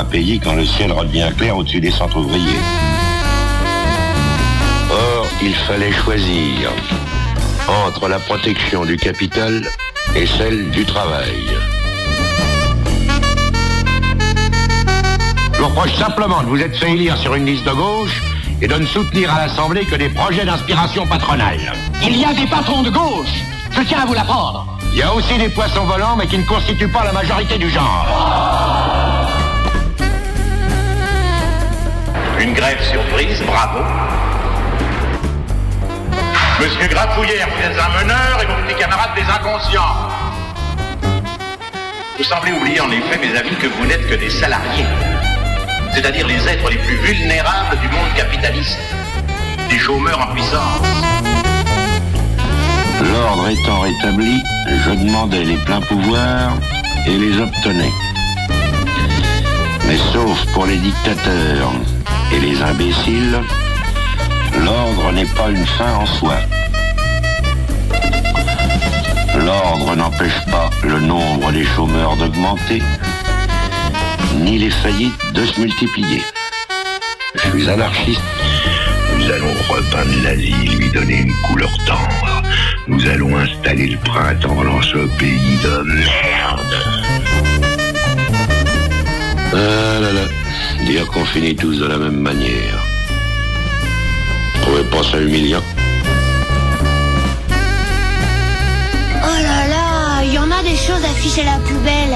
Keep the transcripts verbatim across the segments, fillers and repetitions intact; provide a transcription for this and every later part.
pays quand le ciel redevient clair au-dessus des centres ouvriers. Or, il fallait choisir entre la protection du capital et celle du travail. Je vous reproche simplement de vous être fait élire sur une liste de gauche et de ne soutenir à l'Assemblée que des projets d'inspiration patronale. Il y a des patrons de gauche, je tiens à vous l'apprendre. Il y a aussi des poissons volants, mais qui ne constituent pas la majorité du genre. Une grève surprise, bravo. Monsieur Grafouillère, vous êtes un meneur et vos petits camarades des inconscients. Vous semblez oublier en effet, mes amis, que vous n'êtes que des salariés. C'est-à-dire les êtres les plus vulnérables du monde capitaliste. Des chômeurs en puissance. L'ordre étant rétabli, je demandais les pleins pouvoirs et les obtenais. Mais sauf pour les dictateurs et les imbéciles, l'ordre n'est pas une fin en soi. L'ordre n'empêche pas le nombre des chômeurs d'augmenter, ni les faillites de se multiplier. Je suis anarchiste. Nous allons repeindre la vie, lui donner une couleur tendre. Nous allons installer le printemps dans ce pays de merde. Ah là là, dire qu'on finit tous de la même manière. Trouvez pas ça humiliant? Oh là là, il y en a des choses affichées à la poubelle.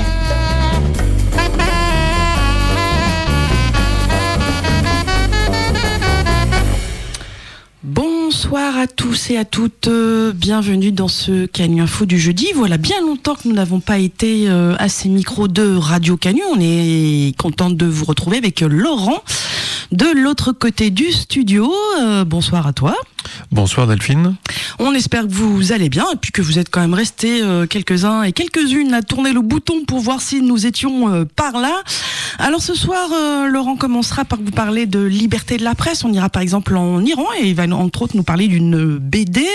Bonsoir à tous et à toutes, euh, bienvenue dans ce Canu Info du jeudi. Voilà bien longtemps que nous n'avons pas été euh, à ces micros de Radio Canu. On est contente de vous retrouver avec Laurent de l'autre côté du studio. Euh, bonsoir à toi. Bonsoir Delphine. On espère que vous allez bien et puis que vous êtes quand même restés euh, quelques-uns et quelques-unes à tourner le bouton pour voir si nous étions euh, par là. Alors ce soir, euh, Laurent commencera par vous parler de liberté de la presse. On ira par exemple en Iran et il va entre autres nous parler d'une B D.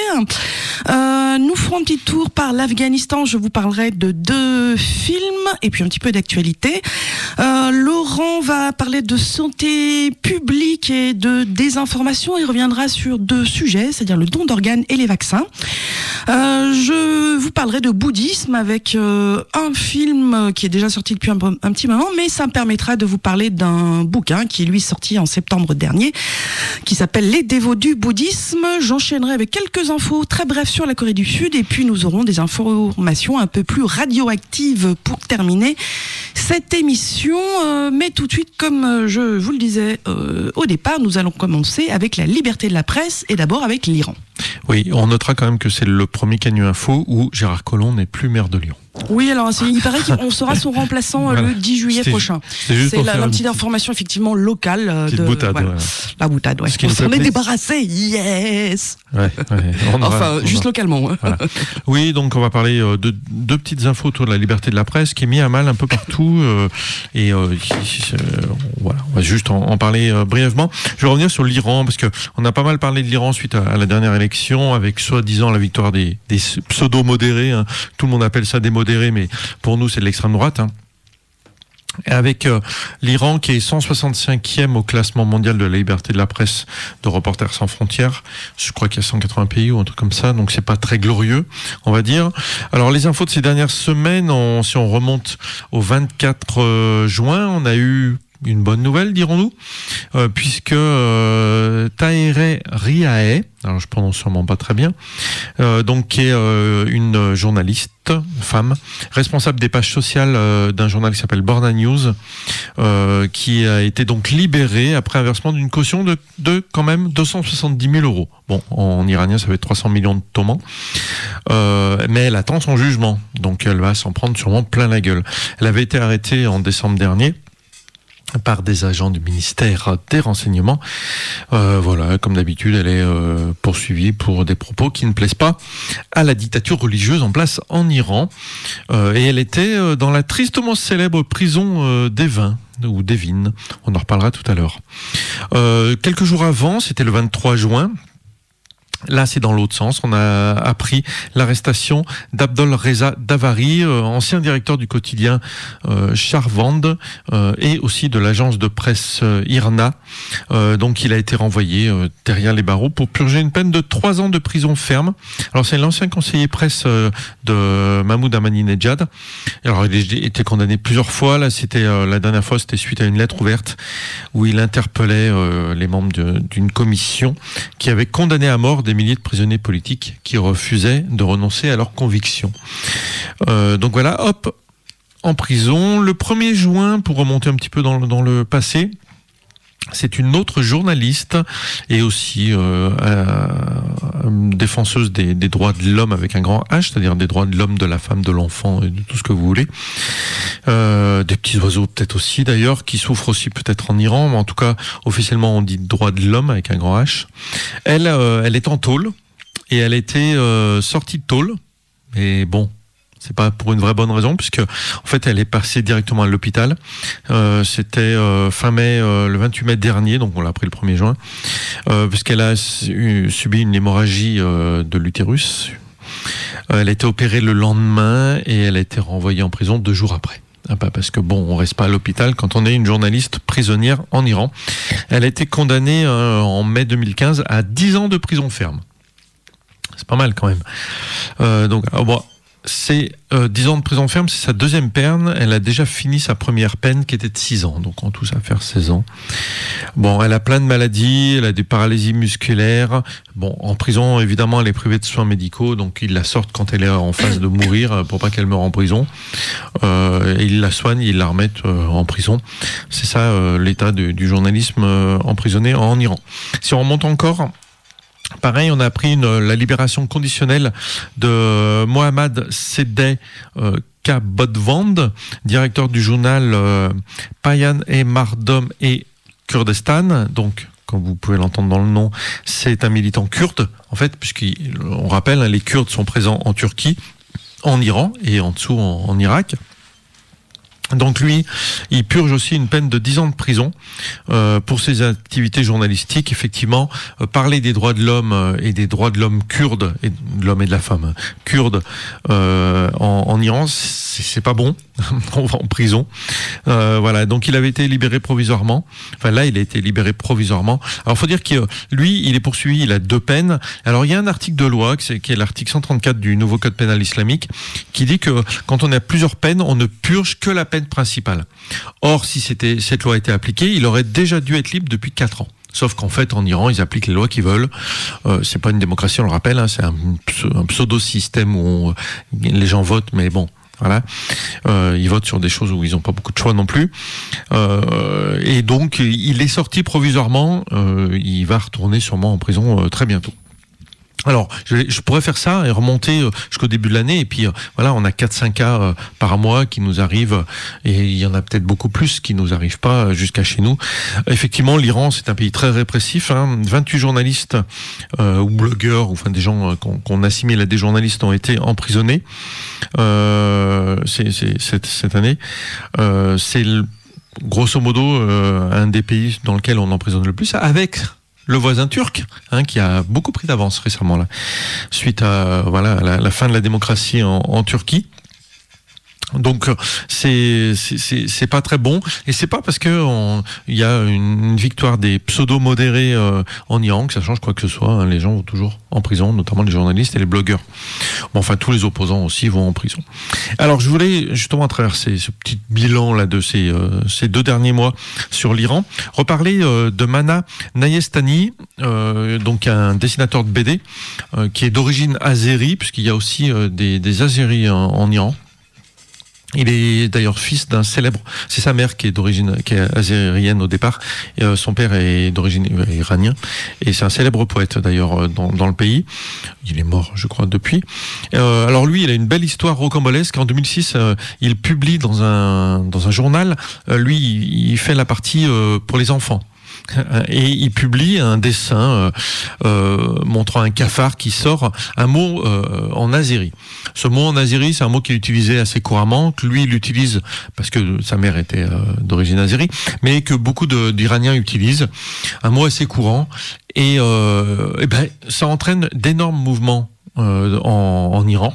Euh, nous ferons un petit tour par l'Afghanistan. Je vous parlerai de deux films et puis un petit peu d'actualité. Euh, Laurent va parler de santé publique et de désinformation. Il reviendra sur deux sujets, c'est-à-dire le don d'organes et les vaccins. Euh, je vous parlerai de bouddhisme avec euh, un film qui est déjà sorti depuis un, un petit moment, mais ça me permettra de vous parler d'un bouquin qui est lui sorti en septembre dernier, qui s'appelle Les dévots du bouddhisme. J'enchaînerai avec quelques infos très brèves sur la Corée du Sud et puis nous aurons des informations un peu plus radioactives pour terminer cette émission. Euh, mais tout de suite, comme je vous le disais euh, au départ, nous allons commencer avec la liberté de la presse et d'abord avec l'Iran. Oui, on notera quand même que c'est le premier Canu Info où Gérard Collomb n'est plus maire de Lyon. Oui, alors c'est, il paraît qu'on sera son remplaçant voilà. le dix juillet c'était, prochain. C'était c'est la, la petite information effectivement locale. Petite de, boutade, voilà. voilà. La boutade, ouais. On s'en est débarrassé, yes. Ouais, ouais. On enfin, aura, juste on localement. Voilà. Oui, donc on va parler de deux petites infos autour de la liberté de la presse qui est mise à mal un peu partout. Euh, et euh, euh, voilà, on va juste en, en parler euh, brièvement. Je vais revenir sur l'Iran parce que on a pas mal parlé de l'Iran suite à, à la dernière élection avec soi-disant la victoire des, des pseudo-modérés. Hein. Tout le monde appelle ça des modérés, mais pour nous c'est de l'extrême droite. Hein. Et avec euh, l'Iran qui est cent soixante-cinquième au classement mondial de la liberté de la presse de Reporters sans frontières. Je crois qu'il y a cent quatre-vingts pays ou un truc comme ça, donc c'est pas très glorieux, on va dire. Alors les infos de ces dernières semaines, on, si on remonte au vingt-quatre juin, on a eu une bonne nouvelle, dirons-nous, euh, puisque euh, Tahereh Riaeh, alors je prononce sûrement pas très bien, euh, donc qui est euh, une journaliste, femme, responsable des pages sociales euh, d'un journal qui s'appelle Borna News, euh, qui a été donc libérée après un versement d'une caution de, de quand même deux cent soixante-dix mille euros. Bon, en iranien ça fait trois cents millions de tomans, euh, mais elle attend son jugement, donc elle va s'en prendre sûrement plein la gueule. Elle avait été arrêtée en décembre dernier par des agents du ministère des Renseignements. Euh, voilà, comme d'habitude, elle est euh, poursuivie pour des propos qui ne plaisent pas à la dictature religieuse en place en Iran. Euh, et elle était euh, dans la tristement célèbre prison euh, d'Evin, ou d'Evin. On en reparlera tout à l'heure. Euh, quelques jours avant, c'était le vingt-trois juin, Là, c'est dans l'autre sens. On a appris l'arrestation d'Abdol Reza Davari, euh, ancien directeur du quotidien euh, Charvand euh, et aussi de l'agence de presse euh, IRNA. Euh, donc, il a été renvoyé euh, derrière les barreaux pour purger une peine de trois ans de prison ferme. Alors, c'est l'ancien conseiller presse euh, de Mahmoud Ahmadinejad. Alors, il a été condamné plusieurs fois. Là, c'était euh, la dernière fois, c'était suite à une lettre ouverte où il interpellait euh, les membres de, d'une commission qui avait condamné à mort des milliers de prisonniers politiques qui refusaient de renoncer à leurs convictions. Euh, donc voilà, hop, en prison. Le premier juin, pour remonter un petit peu dans, dans le passé, c'est une autre journaliste et aussi euh, euh, défenseuse des, des droits de l'homme avec un grand H, c'est-à-dire des droits de l'homme, de la femme, de l'enfant et de tout ce que vous voulez. Euh, des petits oiseaux peut-être aussi d'ailleurs, qui souffrent aussi peut-être en Iran, mais en tout cas officiellement on dit droits de l'homme avec un grand H. Elle, euh, elle est en tôle et elle était euh, sortie de tôle, mais bon. C'est pas pour une vraie bonne raison, puisque en fait elle est passée directement à l'hôpital. Euh, c'était euh, fin mai, euh, le vingt-huit mai dernier, donc on l'a appris le premier juin, euh, puisqu'elle a su, subi une hémorragie euh, de l'utérus. Euh, elle a été opérée le lendemain et elle a été renvoyée en prison deux jours après. Ah bah parce que bon, on reste pas à l'hôpital quand on est une journaliste prisonnière en Iran. Elle a été condamnée euh, en mai deux mille quinze à dix ans de prison ferme. C'est pas mal quand même. Euh, donc ah bon. C'est euh, dix ans de prison ferme, c'est sa deuxième peine. Elle a déjà fini sa première peine qui était de six ans. Donc en tout, ça va faire seize ans. Bon, elle a plein de maladies, elle a des paralysies musculaires. Bon, en prison, évidemment, elle est privée de soins médicaux. Donc ils la sortent quand elle est en phase de mourir pour pas qu'elle meure en prison. Euh, et ils la soignent, ils la remettent euh, en prison. C'est ça euh, l'état de, du journalisme euh, emprisonné en Iran. Si on remonte encore... Pareil, on a appris une, la libération conditionnelle de Mohammad Sedeh euh, Kabodvand, directeur du journal euh, Payan et Mardom et Kurdistan. Donc, comme vous pouvez l'entendre dans le nom, c'est un militant kurde. En fait, puisqu'on rappelle, hein, les Kurdes sont présents en Turquie, en Iran et en dessous en, en Irak. Donc lui, il purge aussi une peine de dix ans de prison euh, pour ses activités journalistiques. Effectivement, euh, parler des droits de l'homme euh, et des droits de l'homme kurde, et de l'homme et de la femme kurde euh, en, en Iran, c'est, c'est pas bon. On va en prison. Euh, voilà. Donc il avait été libéré provisoirement. Enfin là, il a été libéré provisoirement. Alors faut dire que lui, il est poursuivi. Il a deux peines. Alors il y a un article de loi qui est, qui est l'article cent trente-quatre du nouveau code pénal islamique qui dit que quand on a plusieurs peines, on ne purge que la peine principale. Or, si c'était, cette loi était appliquée, il aurait déjà dû être libre depuis quatre ans. Sauf qu'en fait, en Iran, ils appliquent les lois qu'ils veulent. Euh, c'est pas une démocratie, on le rappelle, hein, c'est un, un pseudo-système où on, les gens votent, mais bon, voilà. Euh, ils votent sur des choses où ils n'ont pas beaucoup de choix non plus. Euh, et donc, il est sorti provisoirement. Euh, il va retourner sûrement en prison euh, très bientôt. Alors, je, je pourrais faire ça et remonter euh, jusqu'au début de l'année. Et puis, euh, voilà, on a quatre cinq cas euh, par mois qui nous arrivent. Et il y en a peut-être beaucoup plus qui nous arrivent pas euh, jusqu'à chez nous. Effectivement, l'Iran, c'est un pays très répressif. Hein. vingt-huit journalistes euh, ou blogueurs, ou enfin des gens euh, qu'on, qu'on assimile à des journalistes ont été emprisonnés euh, c'est, c'est, cette, cette année. Euh, c'est le, grosso modo euh, un des pays dans lequel on emprisonne le plus, avec... le voisin turc, hein, qui a beaucoup pris d'avance récemment là, suite à voilà à la, la fin de la démocratie en, en Turquie. Donc c'est c'est c'est c'est pas très bon, et c'est pas parce que il y a une victoire des pseudo modérés euh, en Iran que ça change quoi que ce soit. Hein. Les gens vont toujours en prison, notamment les journalistes et les blogueurs. Bon, enfin tous les opposants aussi vont en prison. Alors je voulais justement à travers ces, ce petit bilan là de ces euh, ces deux derniers mois sur l'Iran reparler euh, de Mana Nayestani, euh, donc un dessinateur de B D euh, qui est d'origine azérie, puisqu'il y a aussi euh, des des Azéris en, en Iran. Il est d'ailleurs fils d'un célèbre, c'est sa mère qui est d'origine, qui est azérienne au départ, et euh, son père est d'origine iranien, et c'est un célèbre poète d'ailleurs dans, dans le pays. Il est mort, je crois, depuis. Euh, alors lui, il a une belle histoire rocambolesque. En deux mille six, euh, il publie dans un dans un journal. Euh, lui, il fait la partie euh, pour les enfants. et il publie un dessin euh, euh, montrant un cafard qui sort un mot euh, en azéri. Ce mot en azéri, c'est un mot qui est utilisé assez couramment, que lui il utilise parce que sa mère était euh, d'origine azéri, mais que beaucoup de, d'Iraniens utilisent. Un mot assez courant, et, euh, et ben ça entraîne d'énormes mouvements euh, en, en Iran.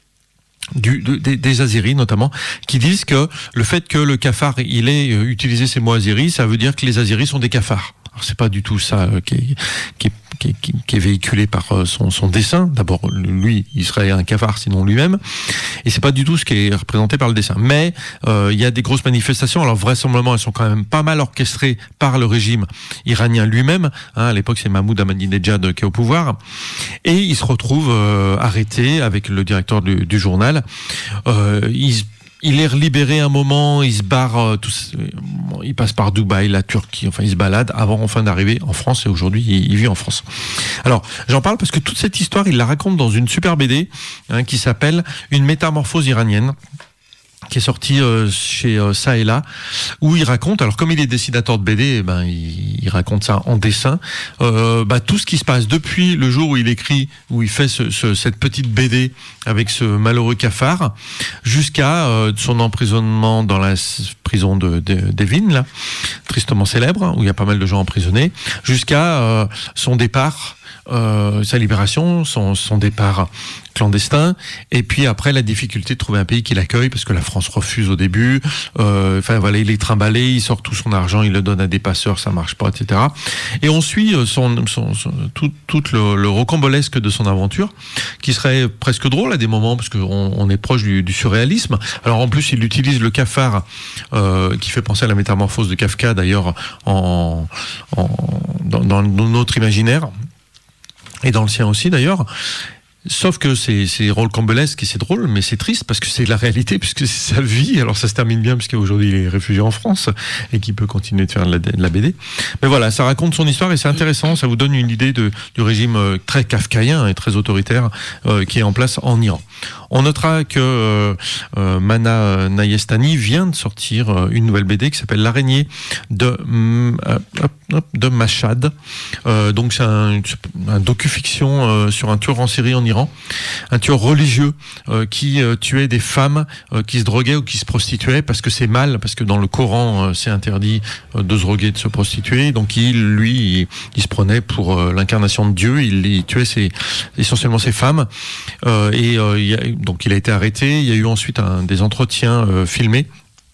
Du, de, des, des Azéris notamment, qui disent que le fait que le cafard il ait utilisé ces mots azéris, ça veut dire que les Azéris sont des cafards. Alors c'est pas du tout ça euh, qui, est, qui, est, qui, est, qui est véhiculé par euh, son, son dessin. D'abord, lui, il serait un cafard sinon lui-même, et c'est pas du tout ce qui est représenté par le dessin. Mais euh, il y a des grosses manifestations. Alors vraisemblablement, elles sont quand même pas mal orchestrées par le régime iranien lui-même. Hein, à l'époque, c'est Mahmoud Ahmadinejad qui est au pouvoir, et il se retrouve euh, arrêté avec le directeur du, du journal. Euh, il Il est libéré un moment, il se barre, euh, tout, il passe par Dubaï, la Turquie, enfin il se balade avant enfin d'arriver en France, et aujourd'hui il, il vit en France. Alors j'en parle parce que toute cette histoire il la raconte dans une super B D hein, qui s'appelle Une métamorphose iranienne, qui est sorti euh, chez euh, Ça et Là, où il raconte, alors comme il est dessinateur de B D, eh ben, il, il raconte ça en dessin, euh, bah, tout ce qui se passe depuis le jour où il écrit, où il fait ce, ce, cette petite B D avec ce malheureux cafard, jusqu'à euh, son emprisonnement dans la prison de, de, d'Evin, là, tristement célèbre, où il y a pas mal de gens emprisonnés, jusqu'à euh, son départ, euh, sa libération, son, son départ clandestin, et puis après la difficulté de trouver un pays qui l'accueille parce que la France refuse au début. Euh, enfin voilà, il est trimballé, il sort tout son argent, il le donne à des passeurs, ça marche pas, et cetera. Et on suit son, son, son tout, tout le, le rocambolesque de son aventure, qui serait presque drôle à des moments parce qu'on on est proche du, du surréalisme. Alors en plus, il utilise le cafard euh, qui fait penser à la métamorphose de Kafka d'ailleurs en, en dans, dans notre imaginaire et dans le sien aussi d'ailleurs. Sauf que c'est, c'est rocambolesque et c'est drôle, mais c'est triste parce que c'est la réalité, puisque c'est sa vie. Alors ça se termine bien, puisqu'aujourd'hui il est réfugié en France et qu'il peut continuer de faire de la, de la B D. Mais voilà, ça raconte son histoire et c'est intéressant. Ça vous donne une idée de, du régime très kafkaïen et très autoritaire euh, qui est en place en Iran. On notera que euh, euh, Mana Nayestani vient de sortir euh, une nouvelle B D qui s'appelle L'araignée de, euh, de Mashhad. Euh, donc c'est un, un docu-fiction euh, sur un tueur en série en Iran, un tueur religieux euh, qui euh, tuait des femmes euh, qui se droguaient ou qui se prostituaient parce que c'est mal, parce que dans le Coran euh, c'est interdit euh, de se droguer, de se prostituer. Donc il, lui, il, il se prenait pour euh, l'incarnation de Dieu. Il, il tuait ses, essentiellement ses femmes. Euh, et euh, il y a, donc il a été arrêté. Il y a eu ensuite un, des entretiens euh, filmés.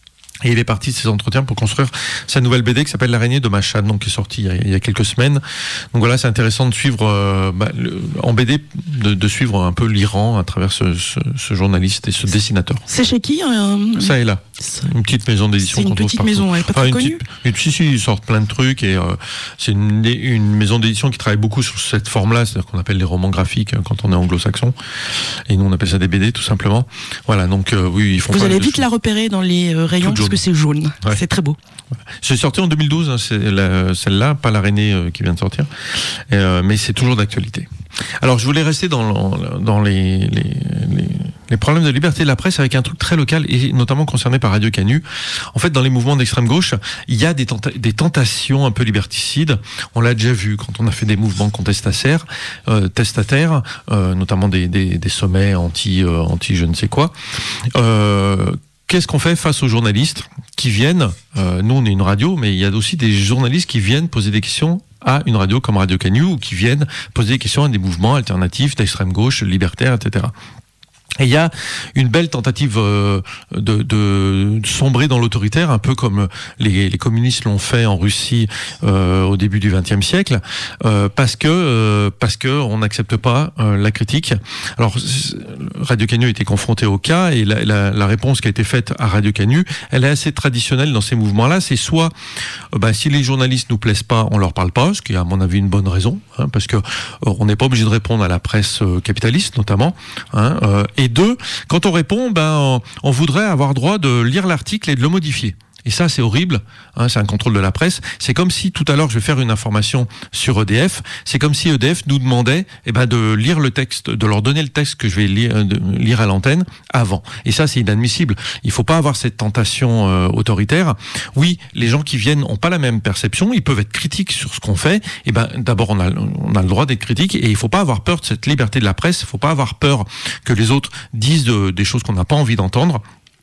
Et il est parti de ces entretiens pour construire sa nouvelle B D qui s'appelle L'araignée de Mashhad, donc qui est sortie il y a, il y a quelques semaines. Donc voilà, c'est intéressant de suivre euh, bah, le, en B D, de, de suivre un peu l'Iran à travers ce, ce, ce journaliste et ce dessinateur. C'est chez qui euh... Ça et Là. Une petite maison d'édition. C'est une petite maison, elle est pas enfin, très une connue. Petite, une, si, si, ils sortent plein de trucs et euh, c'est une, une maison d'édition qui travaille beaucoup sur cette forme-là, c'est-à-dire qu'on appelle les romans graphiques quand on est anglo-saxon. Et nous, on appelle ça des B D, tout simplement. Voilà, donc euh, oui, ils font. Vous pas allez de vite choses. La repérer dans les rayons parce que c'est jaune. Ouais. C'est très beau. C'est sorti en deux mille douze, hein, c'est la, celle-là, pas l'araignée euh, qui vient de sortir, euh, mais c'est toujours d'actualité. Alors je voulais rester dans, dans les, les, les, les problèmes de liberté de la presse avec un truc très local et notamment concerné par Radio Canu. En fait, dans les mouvements d'extrême gauche, il y a des, tenta- des tentations un peu liberticides. On l'a déjà vu quand on a fait des mouvements contestataires, euh, testataires, euh, notamment des, des, des sommets anti, euh, anti je ne sais quoi. Euh, Qu'est-ce qu'on fait face aux journalistes qui viennent, euh, nous on est une radio, mais il y a aussi des journalistes qui viennent poser des questions à une radio comme Radio Canu ou qui viennent poser des questions à des mouvements alternatifs d'extrême gauche, libertaires, et cetera. Et il y a une belle tentative euh, de, de sombrer dans l'autoritaire, un peu comme les, les communistes l'ont fait en Russie euh, au début du vingtième siècle, euh, parce que euh, parce que on n'accepte pas euh, la critique. Alors Radio Canu a été confronté au cas et la, la, la réponse qui a été faite à Radio Canu, elle est assez traditionnelle dans ces mouvements-là. C'est soit euh, bah, si les journalistes nous plaisent pas, on leur parle pas, ce qui est à mon avis une bonne raison, hein, parce que euh, on n'est pas obligé de répondre à la presse euh, capitaliste notamment, hein, euh, et deux, quand on répond, ben, on voudrait avoir droit de lire l'article et de le modifier. Et ça, c'est horrible. Hein, c'est un contrôle de la presse. C'est comme si tout à l'heure, je vais faire une information sur E D F. C'est comme si E D F nous demandait, eh ben, de lire le texte, de leur donner le texte que je vais lire, de, lire à l'antenne avant. Et ça, c'est inadmissible. Il faut pas avoir cette tentation euh, autoritaire. Oui, les gens qui viennent ont pas la même perception. Ils peuvent être critiques sur ce qu'on fait. Et ben, d'abord, on a, on a le droit d'être critique, et il faut pas avoir peur de cette liberté de la presse. Il faut pas avoir peur que les autres disent de, des choses qu'on n'a pas envie d'entendre.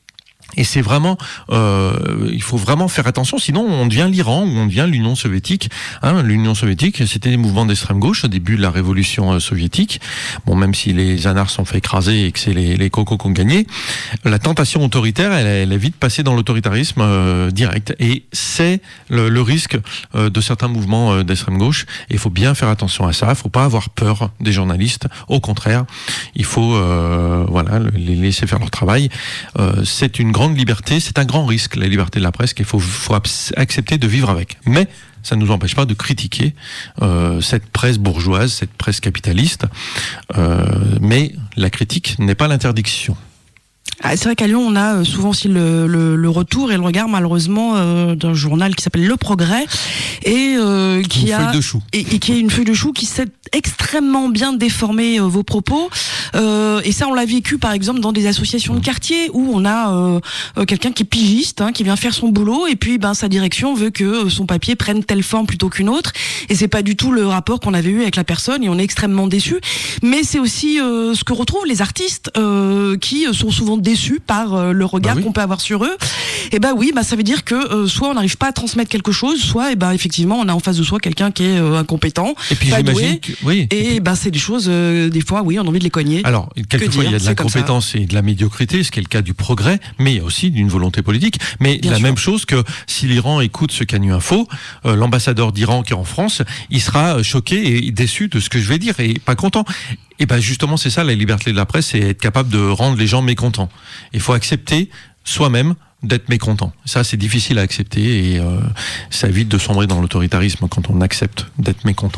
Et c'est vraiment, euh, il faut vraiment faire attention, sinon on devient l'Iran ou on devient l'Union soviétique. Hein, L'Union soviétique, c'était des mouvements d'extrême gauche au début de la révolution euh, soviétique. Bon, même si les anards sont fait écraser et que c'est les, les cocos qui ont gagné, la tentation autoritaire, elle, elle est vite passée dans l'autoritarisme euh, direct. Et c'est le, le risque euh, de certains mouvements euh, d'extrême gauche. Et il faut bien faire attention à ça. Il faut pas avoir peur des journalistes. Au contraire, il faut, euh, voilà, les laisser faire leur travail. Euh, c'est une grande liberté, c'est un grand risque, la liberté de la presse, qu'il faut, faut accepter de vivre avec. Mais ça ne nous empêche pas de critiquer euh, cette presse bourgeoise, cette presse capitaliste. Euh, mais la critique n'est pas l'interdiction. Ah, c'est vrai qu'à Lyon, on a souvent aussi le, le, le retour et le regard, malheureusement, euh, d'un journal qui s'appelle Le Progrès et euh, qui une a feuille de chou. Et, et qui est une feuille de chou qui sait extrêmement bien déformer euh, vos propos. Euh, et ça, on l'a vécu, par exemple, dans des associations de quartier où on a euh, euh, quelqu'un qui est pigiste, hein, qui vient faire son boulot, et puis ben sa direction veut que euh, son papier prenne telle forme plutôt qu'une autre. Et c'est pas du tout le rapport qu'on avait eu avec la personne, et on est extrêmement déçus. Mais c'est aussi euh, ce que retrouvent les artistes euh, qui sont souvent déçus par euh, le regard bah oui. qu'on peut avoir sur eux. Et ben oui, bah ça veut dire que euh, soit on n'arrive pas à transmettre quelque chose, soit et ben effectivement on a en face de soi quelqu'un qui est euh, incompétent, et puis pas j'imagine doué, que, oui. et ben c'est des choses euh, des fois oui on a envie de les cogner. Alors quelquefois il y a de l'incompétence et de la médiocrité, ce qui est le cas du Progrès, mais il y a aussi d'une volonté politique. Mais Bien la sûr. même chose que si l'Iran écoute ce Canu Info, euh, l'ambassadeur d'Iran qui est en France, il sera choqué et déçu de ce que je vais dire et pas content. Et ben justement c'est ça la liberté de la presse, c'est être capable de rendre les gens mécontents. Il faut accepter soi-même d'être mécontent. Ça, c'est difficile à accepter et euh, ça évite de sombrer dans l'autoritarisme quand on accepte d'être mécontent.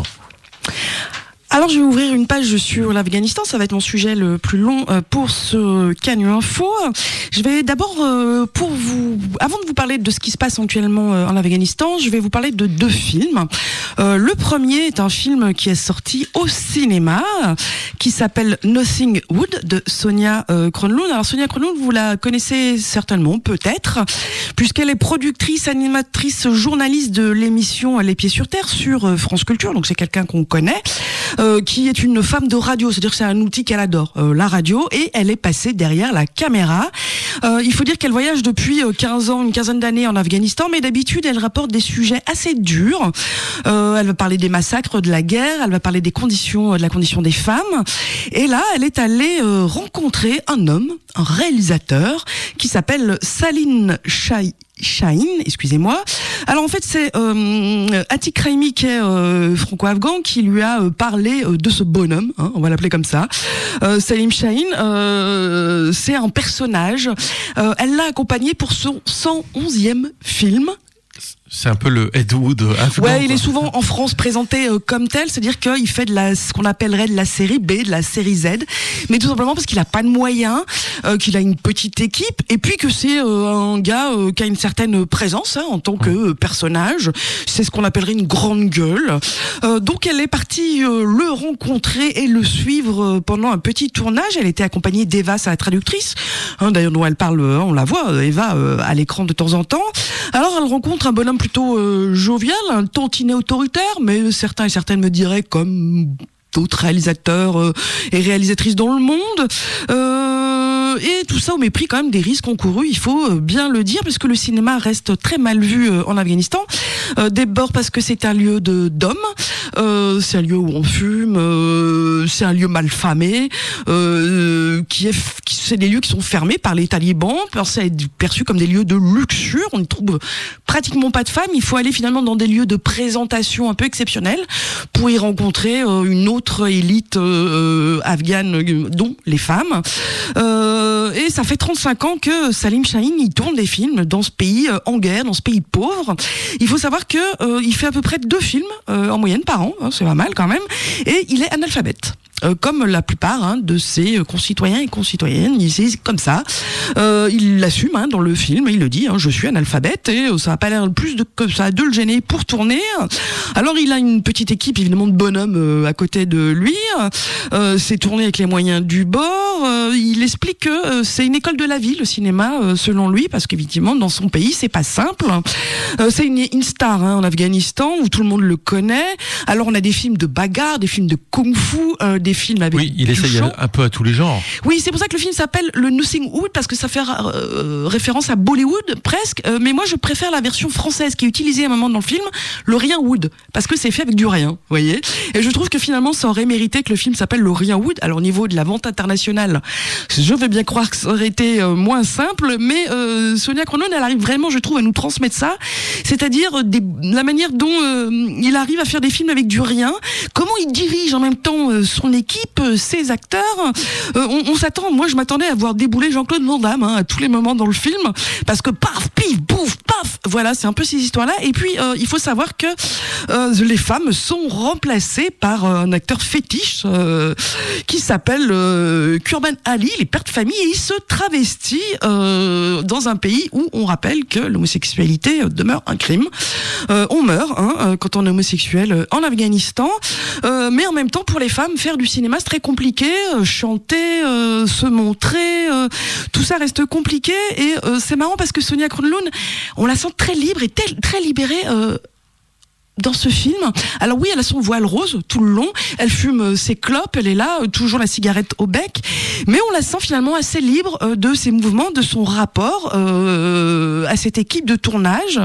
Alors je vais ouvrir une page sur l'Afghanistan, ça va être mon sujet le plus long pour ce Canu Info. Je vais d'abord, pour vous, avant de vous parler de ce qui se passe actuellement en Afghanistan, je vais vous parler de deux films. Euh, le premier est un film qui est sorti au cinéma, qui s'appelle Nothing Wood de Sonia euh, Kronlund. Alors Sonia Kronlund, vous la connaissez certainement, peut-être, puisqu'elle est productrice, animatrice, journaliste de l'émission Les Pieds sur Terre sur France Culture, donc c'est quelqu'un qu'on connaît. Euh, qui est une femme de radio, c'est-à-dire que c'est un outil qu'elle adore, euh, la radio, et elle est passée derrière la caméra. Euh, il faut dire qu'elle voyage depuis quinze ans, une quinzaine d'années en Afghanistan, mais d'habitude elle rapporte des sujets assez durs. Euh, elle va parler des massacres, de la guerre, elle va parler des conditions, de la condition des femmes. Et là, elle est allée euh, rencontrer un homme, un réalisateur, qui s'appelle Salim Shahi. Shahin, excusez-moi. Alors en fait c'est euh, Atik Raimi qui est euh, franco-afghan qui lui a euh, parlé euh, de ce bonhomme, hein, on va l'appeler comme ça. Euh, Salim Shahin, euh, c'est un personnage. Euh, elle l'a accompagné pour son cent onzième film. C'est un peu le Ed Wood afghan. Ouais, il quoi. est souvent en France présenté euh, comme tel, c'est-à-dire qu'il fait de la, ce qu'on appellerait de la série B, de la série Z, mais tout simplement parce qu'il a pas de moyens, euh, qu'il a une petite équipe, et puis que c'est euh, un gars euh, qui a une certaine présence hein, en tant que euh, personnage. C'est ce qu'on appellerait une grande gueule. Euh, donc elle est partie euh, le rencontrer et le suivre euh, pendant un petit tournage. Elle était accompagnée d'Eva, sa traductrice, hein, d'ailleurs dont elle parle, hein, on la voit, Eva, euh, à l'écran de temps en temps. Alors elle rencontre un bonhomme plutôt euh, jovial, un tantinet autoritaire, mais certains et certaines me diraient comme d'autres réalisateurs euh, et réalisatrices dans le monde. Euh, et tout ça au mépris quand même des risques encourus, il faut bien le dire, parce que le cinéma reste très mal vu euh, en Afghanistan. Euh, D'abord parce que c'est un lieu de d'hommes, euh, c'est un lieu où on fume, euh, c'est un lieu mal famé, euh, qui est, qui, c'est des lieux qui sont fermés par les talibans, c'est perçu comme des lieux de luxure, on ne trouve pratiquement pas de femmes, il faut aller finalement dans des lieux de présentation un peu exceptionnels pour y rencontrer euh, une autre élite euh, afghane, euh, dont les femmes. Euh, et ça fait trente-cinq ans que Salim Shahin il tourne des films dans ce pays euh, en guerre, dans ce pays pauvre. Il faut savoir que euh, il fait à peu près deux films euh, en moyenne par an, hein, c'est pas mal quand même, et il est analphabète. euh, comme la plupart hein, de ses concitoyens et concitoyennes. Il c'est comme ça. Euh, il l'assume hein, dans le film. Il le dit. Hein, je suis analphabète et ça n'a pas l'air plus de que ça de le gêner pour tourner. Alors il a une petite équipe évidemment de bonhommes euh, à côté de lui. Euh, c'est tourné avec les moyens du bord. Euh, il explique que euh, c'est une école de la vie le cinéma euh, selon lui parce qu'évidemment dans son pays c'est pas simple. Euh, c'est une, une star hein, en Afghanistan où tout le monde le connaît. Alors on a des films de bagarre, des films de kung-fu, euh, des films avec oui, il essaye chant. Un peu à tous les genres. Oui, c'est pour ça que le film s'appelle le Nothing Hood parce que ça fait euh, référence à Bollywood presque. Euh, mais moi je préfère la version française qui est utilisée à un moment dans le film, le rien wood, parce que c'est fait avec du rien, vous voyez. Et je trouve que finalement ça aurait mérité que le film s'appelle le rien wood. Alors au niveau de la vente internationale, je veux bien croire que ça aurait été euh, moins simple, mais euh, Sonia Kronlund, elle arrive vraiment, je trouve, à nous transmettre ça, c'est-à-dire des, la manière dont euh, il arrive à faire des films avec du rien, comment il dirige en même temps euh, son équipe, euh, ses acteurs. Euh, on, on s'attend, moi je m'attendais à voir débouler Jean-Claude Van Damme hein, à tous les moments dans le film, parce que paf, pif, bouf, paf, voilà, c'est un peu ces histoires-là. Et puis euh, il faut savoir que euh, les femmes sont remplacées par euh, un acteur fétiche euh, qui s'appelle euh, Kurban Ali, les pères de famille, et il se travestit euh, dans un pays où on rappelle que l'homosexualité demeure un crime. Euh, on meurt hein, quand on est homosexuel en Afghanistan, euh, mais en même temps pour les femmes faire du cinéma c'est très compliqué, euh, chanter, euh, se montrer, euh, tout ça reste compliqué. Et euh, c'est marrant parce que Sonia Kronlund, on la sent très libre et tel, très libérée euh, dans ce film. Alors oui, elle a son voile rose tout le long, elle fume ses clopes, elle est là, toujours la cigarette au bec, mais on la sent finalement assez libre euh, de ses mouvements, de son rapport euh, à cette équipe de tournage,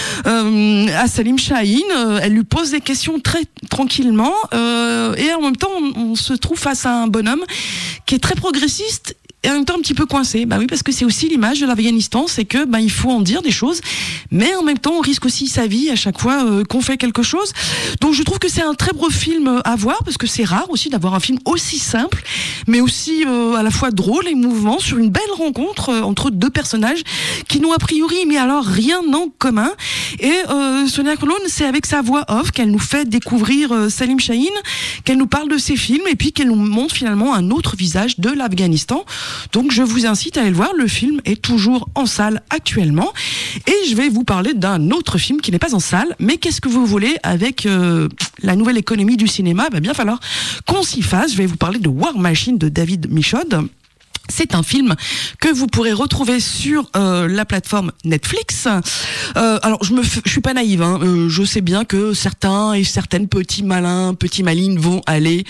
euh, à Salim Shahin. Euh, elle lui pose des questions très tranquillement euh, et en même temps on, on se trouve face à un bonhomme qui est très progressiste et en même temps un petit peu coincé. Bah oui, parce que c'est aussi l'image de l'Afghanistan, c'est que bah il faut en dire des choses, mais en même temps on risque aussi sa vie à chaque fois euh, qu'on fait quelque chose. Donc je trouve que c'est un très beau film à voir parce que c'est rare aussi d'avoir un film aussi simple, mais aussi euh, à la fois drôle et mouvant sur une belle rencontre euh, entre deux personnages qui n'ont a priori mais alors rien en commun. Et euh, Sonia Kronlund, c'est avec sa voix off qu'elle nous fait découvrir euh, Salim Shahin, qu'elle nous parle de ses films et puis qu'elle nous montre finalement un autre visage de l'Afghanistan. Donc je vous incite à aller le voir, le film est toujours en salle actuellement et je vais vous parler d'un autre film qui n'est pas en salle, mais qu'est-ce que vous voulez avec euh, la nouvelle économie du cinéma, va bien falloir qu'on s'y fasse. Je vais vous parler de War Machine de David Michôd. C'est un film que vous pourrez retrouver sur euh, la plateforme Netflix. Euh, alors je me, f... je suis pas naïve, hein. euh, je sais bien que certains et certaines petits malins, petits malines vont aller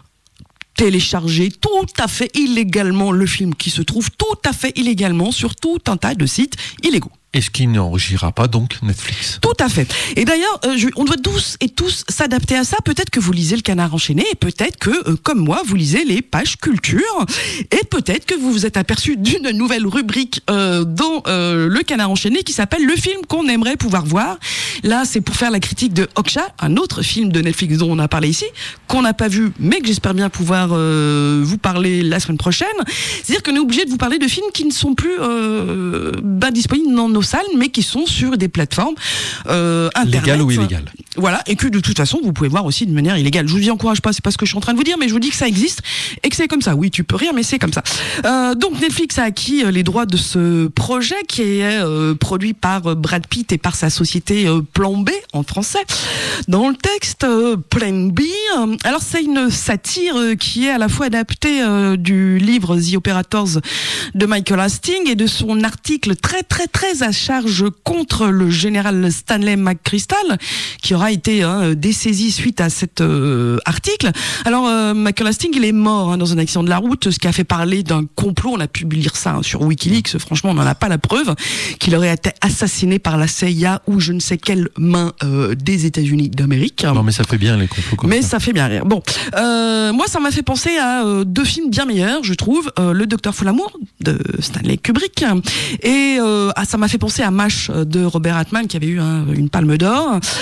télécharger tout à fait illégalement le film qui se trouve tout à fait illégalement sur tout un tas de sites illégaux. Et ce qui n'enrichira pas donc Netflix. Tout à fait. Et d'ailleurs, euh, je, on doit tous et tous s'adapter à ça. Peut-être que vous lisez Le Canard enchaîné et peut-être que, euh, comme moi, vous lisez les pages culture. Et peut-être que vous vous êtes aperçu d'une nouvelle rubrique euh, dans euh, Le Canard enchaîné qui s'appelle Le film qu'on aimerait pouvoir voir. Là, c'est pour faire la critique de Okja, un autre film de Netflix dont on a parlé ici, qu'on n'a pas vu, mais que j'espère bien pouvoir euh, vous parler la semaine prochaine. C'est-à-dire qu'on est obligé de vous parler de films qui ne sont plus euh, bah, disponibles dans nos salles, mais qui sont sur des plateformes euh, internet. Légales ou illégales. Voilà, et que de toute façon, vous pouvez voir aussi de manière illégale. Je vous y encourage pas, c'est pas ce que je suis en train de vous dire, mais je vous dis que ça existe et que c'est comme ça. Oui, tu peux rire, mais c'est comme ça. Euh, donc Netflix a acquis les droits de ce projet qui est euh, produit par Brad Pitt et par sa société euh, Plan B en français. Dans le texte, euh, Plan B. Euh, alors c'est une satire euh, qui est à la fois adaptée euh, du livre The Operators de Michael Hastings et de son article très très très à charge contre le général Stanley McChrystal, qui aura été hein, dessaisi suite à cet euh, article. Alors euh, Michael Hastings, il est mort hein, dans un accident de la route, ce qui a fait parler d'un complot. On a pu lire ça hein, sur Wikileaks. Franchement, on n'en a pas la preuve qu'il aurait été assassiné par la C I A ou je ne sais quelle main euh, des États-Unis d'Amérique. Non, mais ça fait bien les complots comme mais ça. ça fait bien rire. Bon, euh, moi, ça m'a fait penser à euh, deux films bien meilleurs, je trouve. Euh, Le Docteur Folamour de Stanley Kubrick et euh, ah, ça m'a fait penser à MASH de Robert Altman qui avait eu hein, une palme d'or. Euh,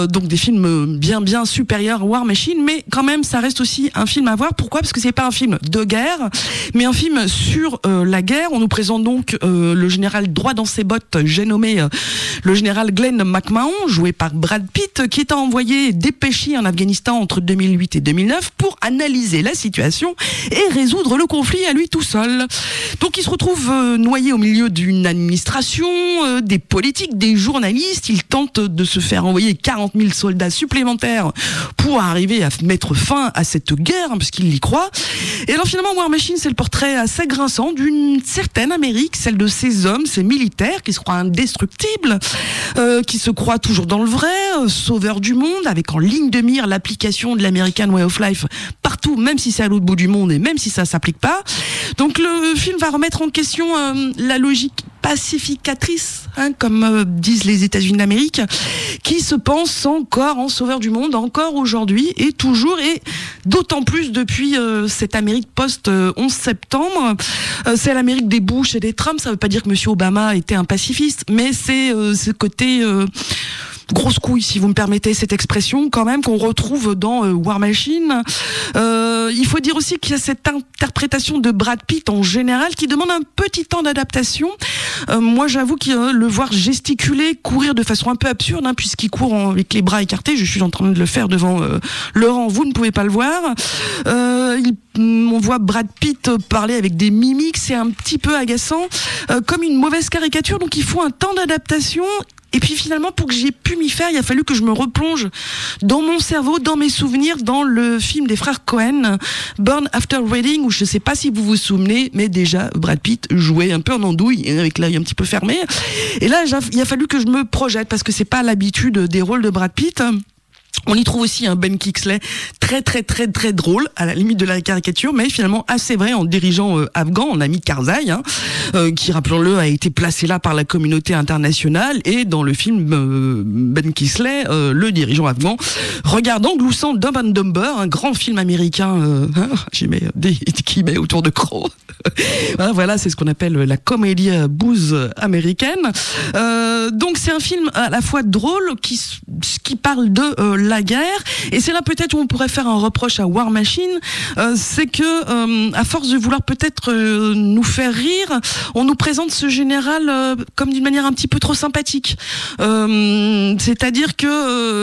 Euh, donc des films bien bien supérieurs à War Machine, mais quand même ça reste aussi un film à voir. Pourquoi ? Parce que c'est pas un film de guerre, mais un film sur euh, la guerre. On nous présente donc euh, le général droit dans ses bottes, j'ai nommé euh, le général Glenn McMahon, joué par Brad Pitt, qui est envoyé dépêché en Afghanistan entre deux mille huit et deux mille neuf pour analyser la situation et résoudre le conflit à lui tout seul. Donc il se retrouve euh, noyé au milieu d'une administration, euh, des politiques, des journalistes. Il tente de se faire envoyer quarante mille soldats supplémentaires pour arriver à mettre fin à cette guerre, hein, parce qu'il y croit. Et alors finalement, War Machine, c'est le portrait assez grinçant d'une certaine Amérique, celle de ces hommes, ces militaires qui se croient indestructibles, euh, qui se croient toujours dans le vrai, euh, sauveurs du monde, avec en ligne de mire l'application de l'American Way of Life partout, même si c'est à l'autre bout du monde et même si ça s'applique pas. Donc le film va remettre en question euh, la logique pacificatrice, hein, comme euh, disent les États-Unis d'Amérique, qui se pensent encore en sauveur du monde, encore aujourd'hui et toujours, et d'autant plus depuis euh, cette Amérique post euh, onze septembre. Euh, c'est l'Amérique des Bush et des Trump. Ça veut pas dire que Monsieur Obama était un pacifiste, mais c'est euh, ce côté euh, grosse couille, si vous me permettez cette expression, quand même, qu'on retrouve dans euh, War Machine. Euh, il faut dire aussi qu'il y a cette interprétation de Brad Pitt en général qui demande un petit temps d'adaptation. Euh, moi, j'avoue que euh, le voir gesticuler, courir de façon un peu absurde, hein, puisqu'il court en, avec les bras écartés. Je suis en train de le faire devant euh, Laurent. Vous ne pouvez pas le voir. Euh, il, on voit Brad Pitt parler avec des mimiques. C'est un petit peu agaçant, euh, comme une mauvaise caricature. Donc, il faut un temps d'adaptation. Et puis finalement, pour que j'y ai pu m'y faire, il a fallu que je me replonge dans mon cerveau, dans mes souvenirs, dans le film des frères Cohen, Burn After Reading, où je ne sais pas si vous vous souvenez, mais déjà Brad Pitt jouait un peu en andouille, avec l'œil un petit peu fermé. Et là, il a fallu que je me projette, parce que c'est pas l'habitude des rôles de Brad Pitt. On y trouve aussi un Ben Kingsley très très très très drôle, à la limite de la caricature, mais finalement assez vrai en dirigeant euh, afghan, en ami Karzai, hein, euh, qui, rappelons-le, a été placé là par la communauté internationale, et dans le film euh, Ben Kingsley, euh, le dirigeant afghan, regardant, gloussant Dumb and Dumber, un grand film américain, euh, hein, j'y mets des qui met autour de Crow. Voilà, voilà, c'est ce qu'on appelle la comédie booze américaine. Euh, donc c'est un film à la fois drôle qui qui parle de euh, la guerre, et c'est là peut-être où on pourrait faire un reproche à War Machine, euh, c'est que euh, à force de vouloir peut-être euh, nous faire rire, on nous présente ce général euh, comme d'une manière un petit peu trop sympathique. Euh, c'est-à-dire que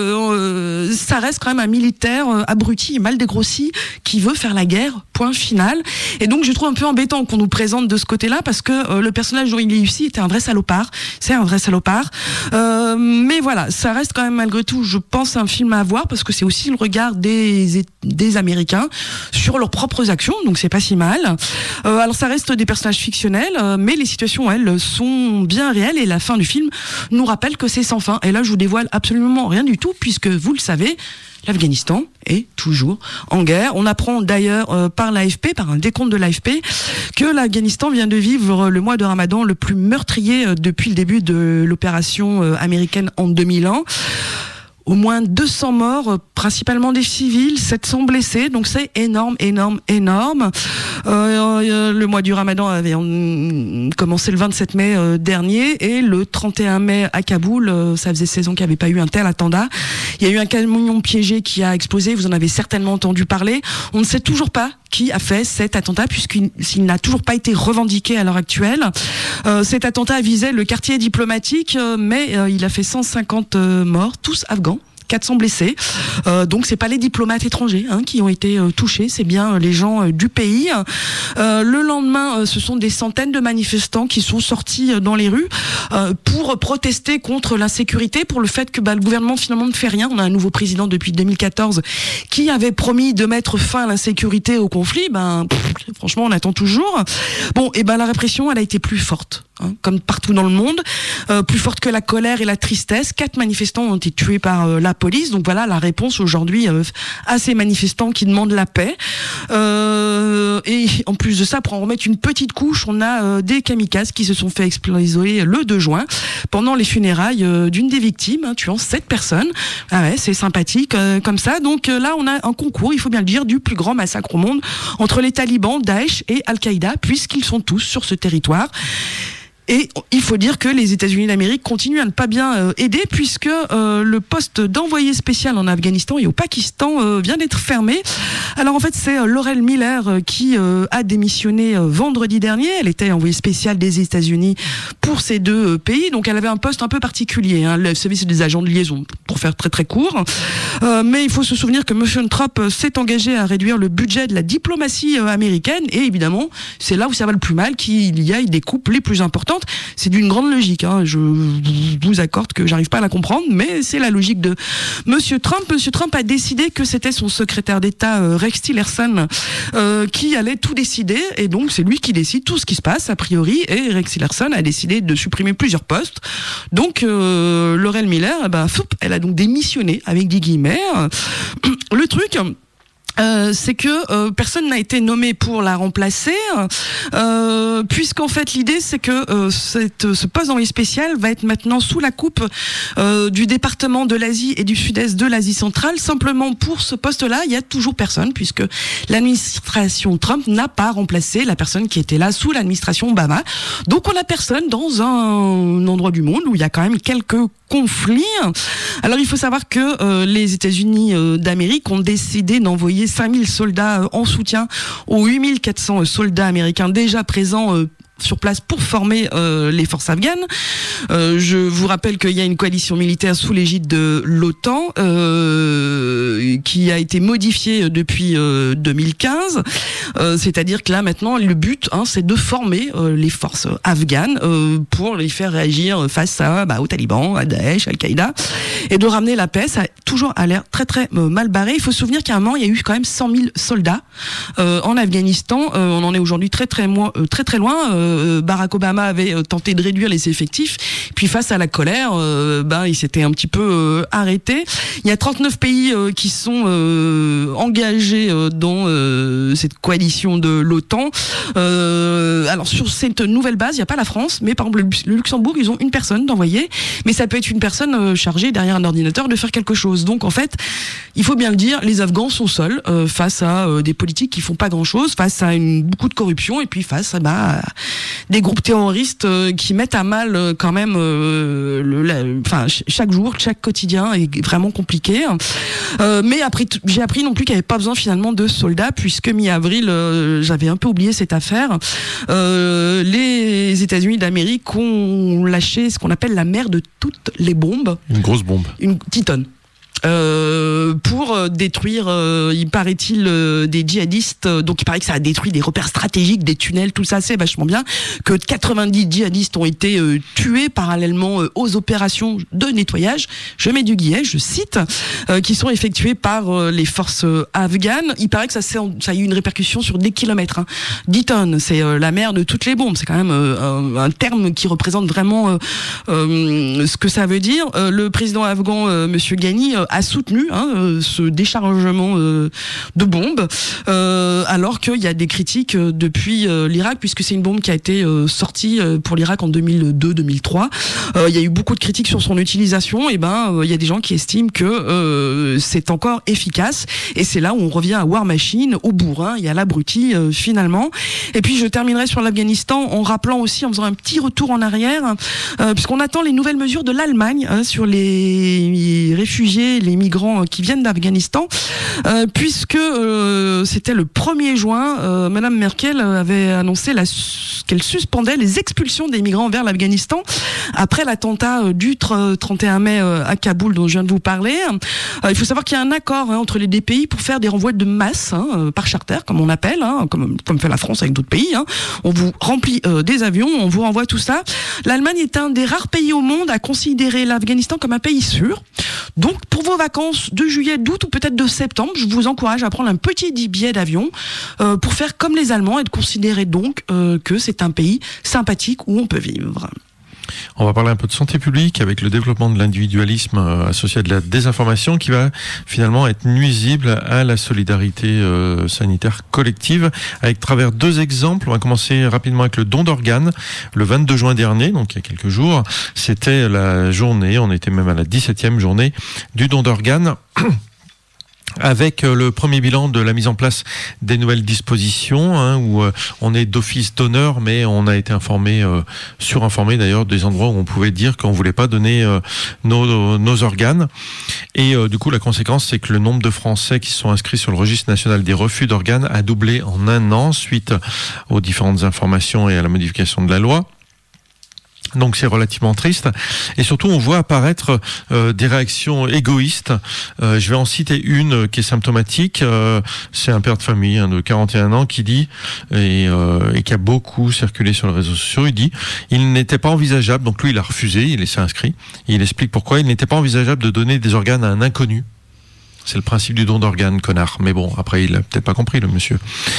euh, ça reste quand même un militaire euh, abruti et mal dégrossi qui veut faire la guerre, point final. Et donc je trouve un peu embêtant qu'on nous présente de ce côté-là, parce que euh, le personnage dont il est ici était un vrai salopard. C'est un vrai salopard. Euh, mais voilà, ça reste quand même malgré tout, je pense, un film à voir, parce que c'est aussi le regard des des Américains sur leurs propres actions, donc c'est pas si mal. Euh, alors ça reste des personnages fictionnels, euh, mais les situations, elles, sont bien réelles, et la fin du film nous rappelle que c'est sans fin. Et là, je vous dévoile absolument rien du tout, puisque vous le savez, l'Afghanistan est toujours en guerre. On apprend d'ailleurs euh, par l'A F P, par un décompte de l'A F P, que l'Afghanistan vient de vivre le mois de Ramadan le plus meurtrier euh, depuis le début de l'opération euh, américaine en deux mille un. Au moins deux cents morts, principalement des civils, sept cents blessés, donc c'est énorme, énorme, énorme. Euh, le mois du Ramadan avait commencé le vingt-sept mai euh, dernier, et le trente et un mai à Kaboul, euh, ça faisait seize ans qu'il n'y avait pas eu un tel attentat. Il y a eu un camion piégé qui a explosé, vous en avez certainement entendu parler. On ne sait toujours pas qui a fait cet attentat, puisqu'il n'a toujours pas été revendiqué à l'heure actuelle. Euh, cet attentat visait le quartier diplomatique, euh, mais euh, il a fait cent cinquante euh, morts, tous afghans. quatre cents blessés. Euh, donc c'est pas les diplomates étrangers hein, qui ont été euh, touchés, c'est bien euh, les gens euh, du pays. Euh, le lendemain, euh, ce sont des centaines de manifestants qui sont sortis euh, dans les rues euh, pour protester contre l'insécurité, pour le fait que bah, le gouvernement finalement ne fait rien. On a un nouveau président depuis deux mille quatorze qui avait promis de mettre fin à l'insécurité, au conflit. Ben pff, franchement, on attend toujours. Bon, et ben la répression, elle a été plus forte. Hein, comme partout dans le monde, euh, plus forte que la colère et la tristesse. Quatre manifestants ont été tués par euh, la police. Donc voilà la réponse aujourd'hui euh, à ces manifestants qui demandent la paix. Euh, et en plus de ça, pour en remettre une petite couche, on a euh, des kamikazes qui se sont fait exploser le deux juin pendant les funérailles euh, d'une des victimes, hein, tuant sept personnes. Ah ouais, c'est sympathique euh, comme ça. Donc euh, là, on a un concours, il faut bien le dire, du plus grand massacre au monde entre les talibans, Daesh et Al-Qaïda, puisqu'ils sont tous sur ce territoire. Et il faut dire que les États-Unis d'Amérique continuent à ne pas bien euh, aider, puisque euh, le poste d'envoyé spécial en Afghanistan et au Pakistan euh, vient d'être fermé. Alors en fait, c'est euh, Laurel Miller euh, qui euh, a démissionné euh, vendredi dernier. Elle était envoyée spéciale des États-Unis pour ces deux euh, pays, donc elle avait un poste un peu particulier. Hein. Le service des agents de liaison, pour faire très très court. Euh, mais il faut se souvenir que M. Trump s'est engagé à réduire le budget de la diplomatie euh, américaine, et évidemment, c'est là où ça va le plus mal qu'il y ait des coupes les plus importantes. C'est d'une grande logique. Hein. Je vous accorde que j'arrive pas à la comprendre, mais c'est la logique de Monsieur Trump. Monsieur Trump a décidé que c'était son secrétaire d'État euh, Rex Tillerson euh, qui allait tout décider, et donc c'est lui qui décide tout ce qui se passe a priori. Et Rex Tillerson a décidé de supprimer plusieurs postes. Donc euh, Laurel Miller, eh ben, foup, elle a donc démissionné avec des guillemets. Le truc. Euh, c'est que euh, personne n'a été nommé pour la remplacer, euh, puisqu'en fait l'idée c'est que euh, cette, ce poste d'envoyé spécial va être maintenant sous la coupe euh, du département de l'Asie et du Sud-Est de l'Asie centrale. Simplement pour ce poste-là, il y a toujours personne, puisque l'administration Trump n'a pas remplacé la personne qui était là sous l'administration Obama. Donc on a personne dans un endroit du monde où il y a quand même quelques conflits. Alors il faut savoir que euh, les États-Unis euh, d'Amérique ont décidé d'envoyer cinq mille soldats euh, en soutien aux huit mille quatre cents euh, soldats américains déjà présents euh, sur place pour former euh, les forces afghanes. Euh, je vous rappelle qu'il y a une coalition militaire sous l'égide de l'OTAN euh, qui a été modifiée depuis euh, deux mille quinze. Euh, c'est-à-dire que là maintenant le but, hein, c'est de former euh, les forces afghanes euh, pour les faire réagir face à bah, aux talibans, à Daesh, à Al-Qaïda, et de ramener la paix. Ça a toujours à l'air très très euh, mal barré. Il faut se souvenir qu'à un moment il y a eu quand même cent mille soldats euh, en Afghanistan. Euh, on en est aujourd'hui très très moi, euh, très très loin. Euh, Barack Obama avait tenté de réduire les effectifs, puis face à la colère, euh, ben il s'était un petit peu euh, arrêté. Il y a trente-neuf pays euh, qui sont euh, engagés euh, dans euh, cette coalition de l'OTAN. Euh, alors sur cette nouvelle base, il n'y a pas la France, mais par exemple le Luxembourg, ils ont une personne d'envoyé, mais ça peut être une personne euh, chargée derrière un ordinateur de faire quelque chose. Donc en fait, il faut bien le dire, les Afghans sont seuls euh, face à euh, des politiques qui font pas grand-chose, face à une, beaucoup de corruption, et puis face à bah, des groupes terroristes euh, qui mettent à mal euh, quand même euh, le, la, enfin chaque jour, chaque quotidien est vraiment compliqué. Euh, mais après, t- j'ai appris non plus qu'il n'y avait pas besoin finalement de soldats, puisque mi-avril, euh, j'avais un peu oublié cette affaire. Euh, les États-Unis d'Amérique ont lâché ce qu'on appelle la mère de toutes les bombes. Une grosse bombe. Une dix tonnes. Euh, pour euh, détruire, euh, il paraît-il, euh, des djihadistes. Euh, donc il paraît que ça a détruit des repères stratégiques, des tunnels, tout ça, c'est vachement bien. Que quatre-vingt-dix djihadistes ont été euh, tués parallèlement euh, aux opérations de nettoyage, je mets du guillet, je cite, euh, qui sont effectuées par euh, les forces euh, afghanes. Il paraît que ça, ça a eu une répercussion sur des kilomètres. Hein. dix tonnes, c'est euh, la mère de toutes les bombes. C'est quand même euh, un, un terme qui représente vraiment euh, euh, ce que ça veut dire. Euh, le président afghan, euh, Monsieur Ghani, euh, a soutenu hein, ce déchargement euh, de bombes, euh, alors qu'il y a des critiques euh, depuis euh, l'Irak, puisque c'est une bombe qui a été euh, sortie euh, pour l'Irak en deux mille deux deux mille trois. Euh, il y a eu beaucoup de critiques sur son utilisation. Et ben, euh, il y a des gens qui estiment que euh, c'est encore efficace. Et c'est là où on revient à War Machine, au bourrin, il y a l'abruti euh, finalement. Et puis je terminerai sur l'Afghanistan en rappelant aussi, en faisant un petit retour en arrière, euh, puisqu'on attend les nouvelles mesures de l'Allemagne hein, sur les réfugiés, les migrants qui viennent d'Afghanistan, euh, puisque euh, c'était le premier juin, euh, Madame Merkel avait annoncé la, qu'elle suspendait les expulsions des migrants vers l'Afghanistan après l'attentat euh, du trente et un mai euh, à Kaboul dont je viens de vous parler. Euh, il faut savoir qu'il y a un accord hein, entre les deux pays pour faire des renvois de masse hein, euh, par charter, comme on appelle, hein, comme, comme fait la France avec d'autres pays. Hein. On vous remplit euh, des avions, on vous renvoie tout ça. L'Allemagne est un des rares pays au monde à considérer l'Afghanistan comme un pays sûr. Donc pour vos vacances de juillet, d'août ou peut-être de septembre, je vous encourage à prendre un petit billet d'avion euh, pour faire comme les Allemands et de considérer donc euh, que c'est un pays sympathique où on peut vivre. On va parler un peu de santé publique avec le développement de l'individualisme euh, associé à de la désinformation qui va finalement être nuisible à la solidarité euh, sanitaire collective. Avec travers deux exemples, on va commencer rapidement avec le don d'organes. Le vingt-deux juin dernier, donc il y a quelques jours, c'était la journée, on était même à la dix-septième journée du don d'organes. avec le premier bilan de la mise en place des nouvelles dispositions, hein, où euh, on est d'office donneur, mais on a été informé, euh, surinformé d'ailleurs, des endroits où on pouvait dire qu'on voulait pas donner euh, nos, nos organes. Et euh, du coup, la conséquence, c'est que le nombre de Français qui sont inscrits sur le registre national des refus d'organes a doublé en un an suite aux différentes informations et à la modification de la loi. Donc c'est relativement triste, et surtout on voit apparaître euh, des réactions égoïstes. Euh, je vais en citer une qui est symptomatique. Euh, c'est un père de famille hein, de quarante et un ans qui dit, et, euh, et qui a beaucoup circulé sur les réseaux sociaux, il dit il n'était pas envisageable, donc lui il a refusé, il s'est inscrit, et il explique pourquoi il n'était pas envisageable de donner des organes à un inconnu. C'est le principe du don d'organes, connard. Mais bon, après, il a peut-être pas compris, le monsieur.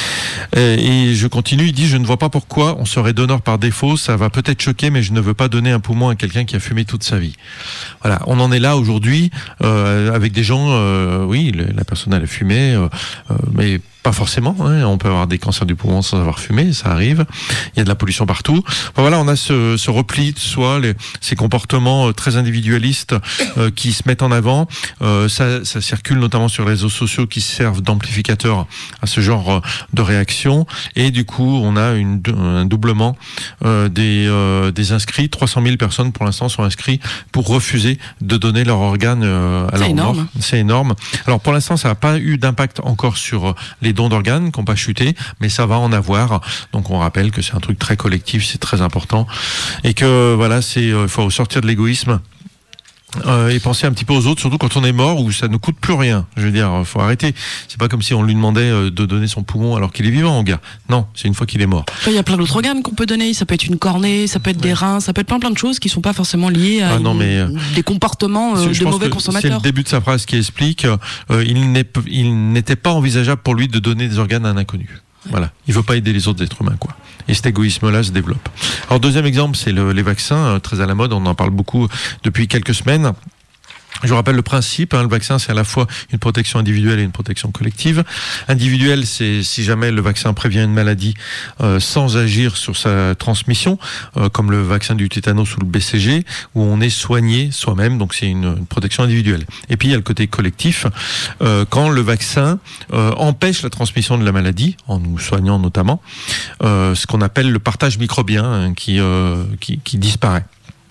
Et je continue, il dit, je ne vois pas pourquoi on serait donneur par défaut, ça va peut-être choquer, mais je ne veux pas donner un poumon à quelqu'un qui a fumé toute sa vie. Voilà, on en est là aujourd'hui, euh, avec des gens, euh, oui, la personne elle a fumé, euh, euh, mais pas forcément, hein. On peut avoir des cancers du poumon sans avoir fumé, ça arrive. Il y a de la pollution partout. Enfin, voilà, on a ce, ce repli de soi, les, ces comportements très individualistes euh, qui se mettent en avant. Euh, ça, ça circule notamment sur les réseaux sociaux qui servent d'amplificateurs à ce genre de réaction. Et du coup, on a une, un doublement euh, des, euh, des inscrits. trois cent mille personnes pour l'instant sont inscrits pour refuser de donner leur organe euh, à leur mort. C'est énorme. Alors pour l'instant, ça n'a pas eu d'impact encore sur les dons d'organes qui n'ont pas chuté, mais ça va en avoir. Donc on rappelle que c'est un truc très collectif, c'est très important, et que voilà, c'est il euh, faut sortir de l'égoïsme. Euh, et penser un petit peu aux autres, surtout quand on est mort, où ça ne coûte plus rien. Je veux dire, faut arrêter. C'est pas comme si on lui demandait euh, de donner son poumon alors qu'il est vivant, au gars. Non, c'est une fois qu'il est mort. Il y a plein d'autres organes qu'on peut donner. Ça peut être une cornée, ça peut être ouais. des reins, ça peut être plein plein de choses qui sont pas forcément liées à ah non, une, mais, euh, des comportements euh, de mauvais consommateurs. C'est le début de sa phrase qui explique euh, il, n'est, il n'était pas envisageable pour lui de donner des organes à un inconnu. Ouais. Voilà, il veut pas aider les autres êtres humains, quoi. Et cet égoïsme-là se développe. Alors deuxième exemple, c'est le, les vaccins, euh, très à la mode. On en parle beaucoup depuis quelques semaines. Je vous rappelle le principe, hein, le vaccin c'est à la fois une protection individuelle et une protection collective. Individuelle, c'est si jamais le vaccin prévient une maladie euh, sans agir sur sa transmission, euh, comme le vaccin du tétanos ou le B C G, où on est soigné soi-même, donc c'est une, une protection individuelle. Et puis il y a le côté collectif, euh, quand le vaccin euh, empêche la transmission de la maladie, en nous soignant notamment, euh, ce qu'on appelle le partage microbien, hein, qui, euh, qui, qui disparaît.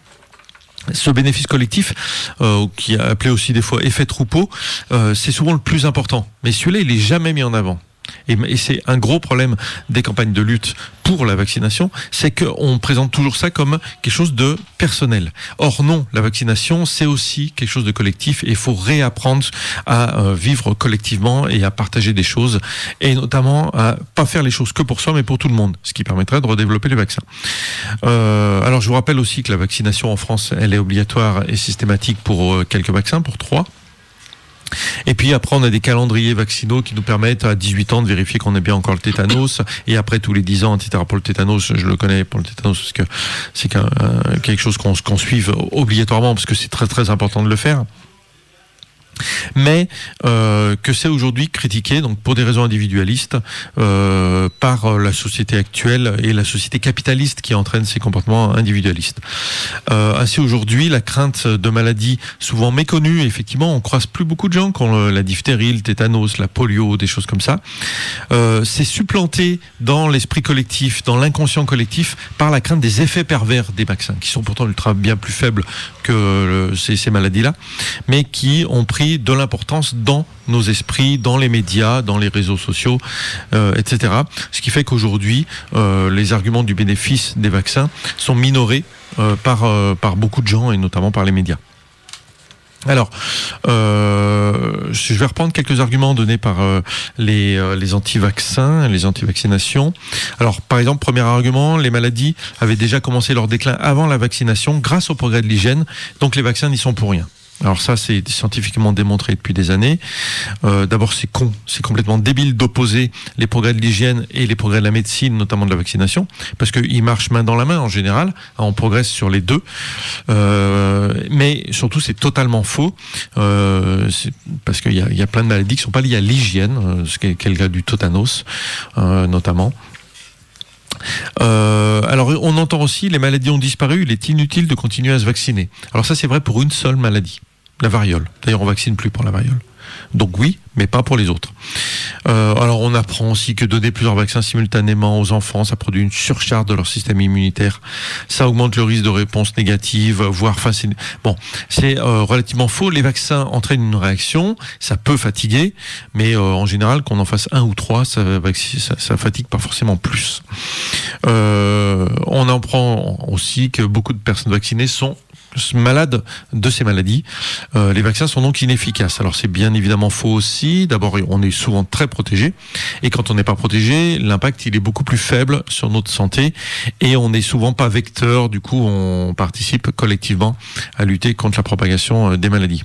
Ce bénéfice collectif, euh, qui est appelé aussi des fois effet troupeau, euh, c'est souvent le plus important. Mais celui-là, il n'est jamais mis en avant. Et, et c'est un gros problème des campagnes de lutte pour la vaccination, c'est qu'on présente toujours ça comme quelque chose de personnel. Or non, la vaccination, c'est aussi quelque chose de collectif, et il faut réapprendre à euh, vivre collectivement et à partager des choses, et notamment à pas faire les choses que pour soi, mais pour tout le monde, ce qui permettrait de redévelopper les vaccins. Euh, alors je vous rappelle aussi que la vaccination en France, elle est obligatoire et systématique pour euh, quelques vaccins, pour trois. Et puis après on a des calendriers vaccinaux qui nous permettent à dix-huit ans de vérifier qu'on est bien encore le tétanos, et après tous les dix ans, et cetera. Pour le tétanos, je le connais pour le tétanos parce que c'est qu'un, euh, quelque chose qu'on, qu'on suive obligatoirement parce que c'est très très important de le faire. Mais euh, que c'est aujourd'hui critiqué, donc pour des raisons individualistes, euh, par la société actuelle et la société capitaliste qui entraîne ces comportements individualistes. Euh, ainsi aujourd'hui, la crainte de maladies souvent méconnues, effectivement, on croise plus beaucoup de gens qui ont la diphtérie, le tétanos, la polio, des choses comme ça. Euh, c'est supplanté dans l'esprit collectif, dans l'inconscient collectif, par la crainte des effets pervers des vaccins, qui sont pourtant ultra bien plus faibles que le, ces, ces maladies-là, mais qui ont pris de l'importance dans nos esprits, dans les médias, dans les réseaux sociaux, euh, et cetera. Ce qui fait qu'aujourd'hui, euh, les arguments du bénéfice des vaccins sont minorés euh, par, euh, par beaucoup de gens, et notamment par les médias. Alors, euh, je vais reprendre quelques arguments donnés par euh, les, euh, les anti-vaccins, les anti-vaccinations. Alors, par exemple, premier argument, les maladies avaient déjà commencé leur déclin avant la vaccination grâce au progrès de l'hygiène, donc les vaccins n'y sont pour rien. Alors ça, c'est scientifiquement démontré depuis des années. Euh, d'abord, c'est con, c'est complètement débile d'opposer les progrès de l'hygiène et les progrès de la médecine, notamment de la vaccination, parce qu'ils marchent main dans la main en général. On progresse sur les deux. Euh, mais surtout, c'est totalement faux, euh, c'est parce qu'il y a, il y a plein de maladies qui ne sont pas liées à l'hygiène, ce qui est le cas du tétanos, euh, notamment. Euh, alors on entend aussi les maladies ont disparu, il est inutile de continuer à se vacciner. Alors ça c'est vrai pour une seule maladie. la variole. D'ailleurs, on vaccine plus pour la variole. Donc oui, mais pas pour les autres. Euh, alors on apprend aussi que donner plusieurs vaccins simultanément aux enfants, ça produit une surcharge de leur système immunitaire. Ça augmente le risque de réponse négative, voire facile. Bon, c'est euh, relativement faux. Les vaccins entraînent une réaction, ça peut fatiguer, mais euh, en général, qu'on en fasse un ou trois, ça, ça, ça fatigue pas forcément plus. Euh, on apprend aussi que beaucoup de personnes vaccinées sont malades de ces maladies. Euh, les vaccins sont donc inefficaces. Alors c'est bien évidemment faux aussi. D'abord, on est souvent très protégé, et quand on n'est pas protégé, l'impact il est beaucoup plus faible sur notre santé, et on n'est souvent pas vecteur. Du coup, on participe collectivement à lutter contre la propagation des maladies.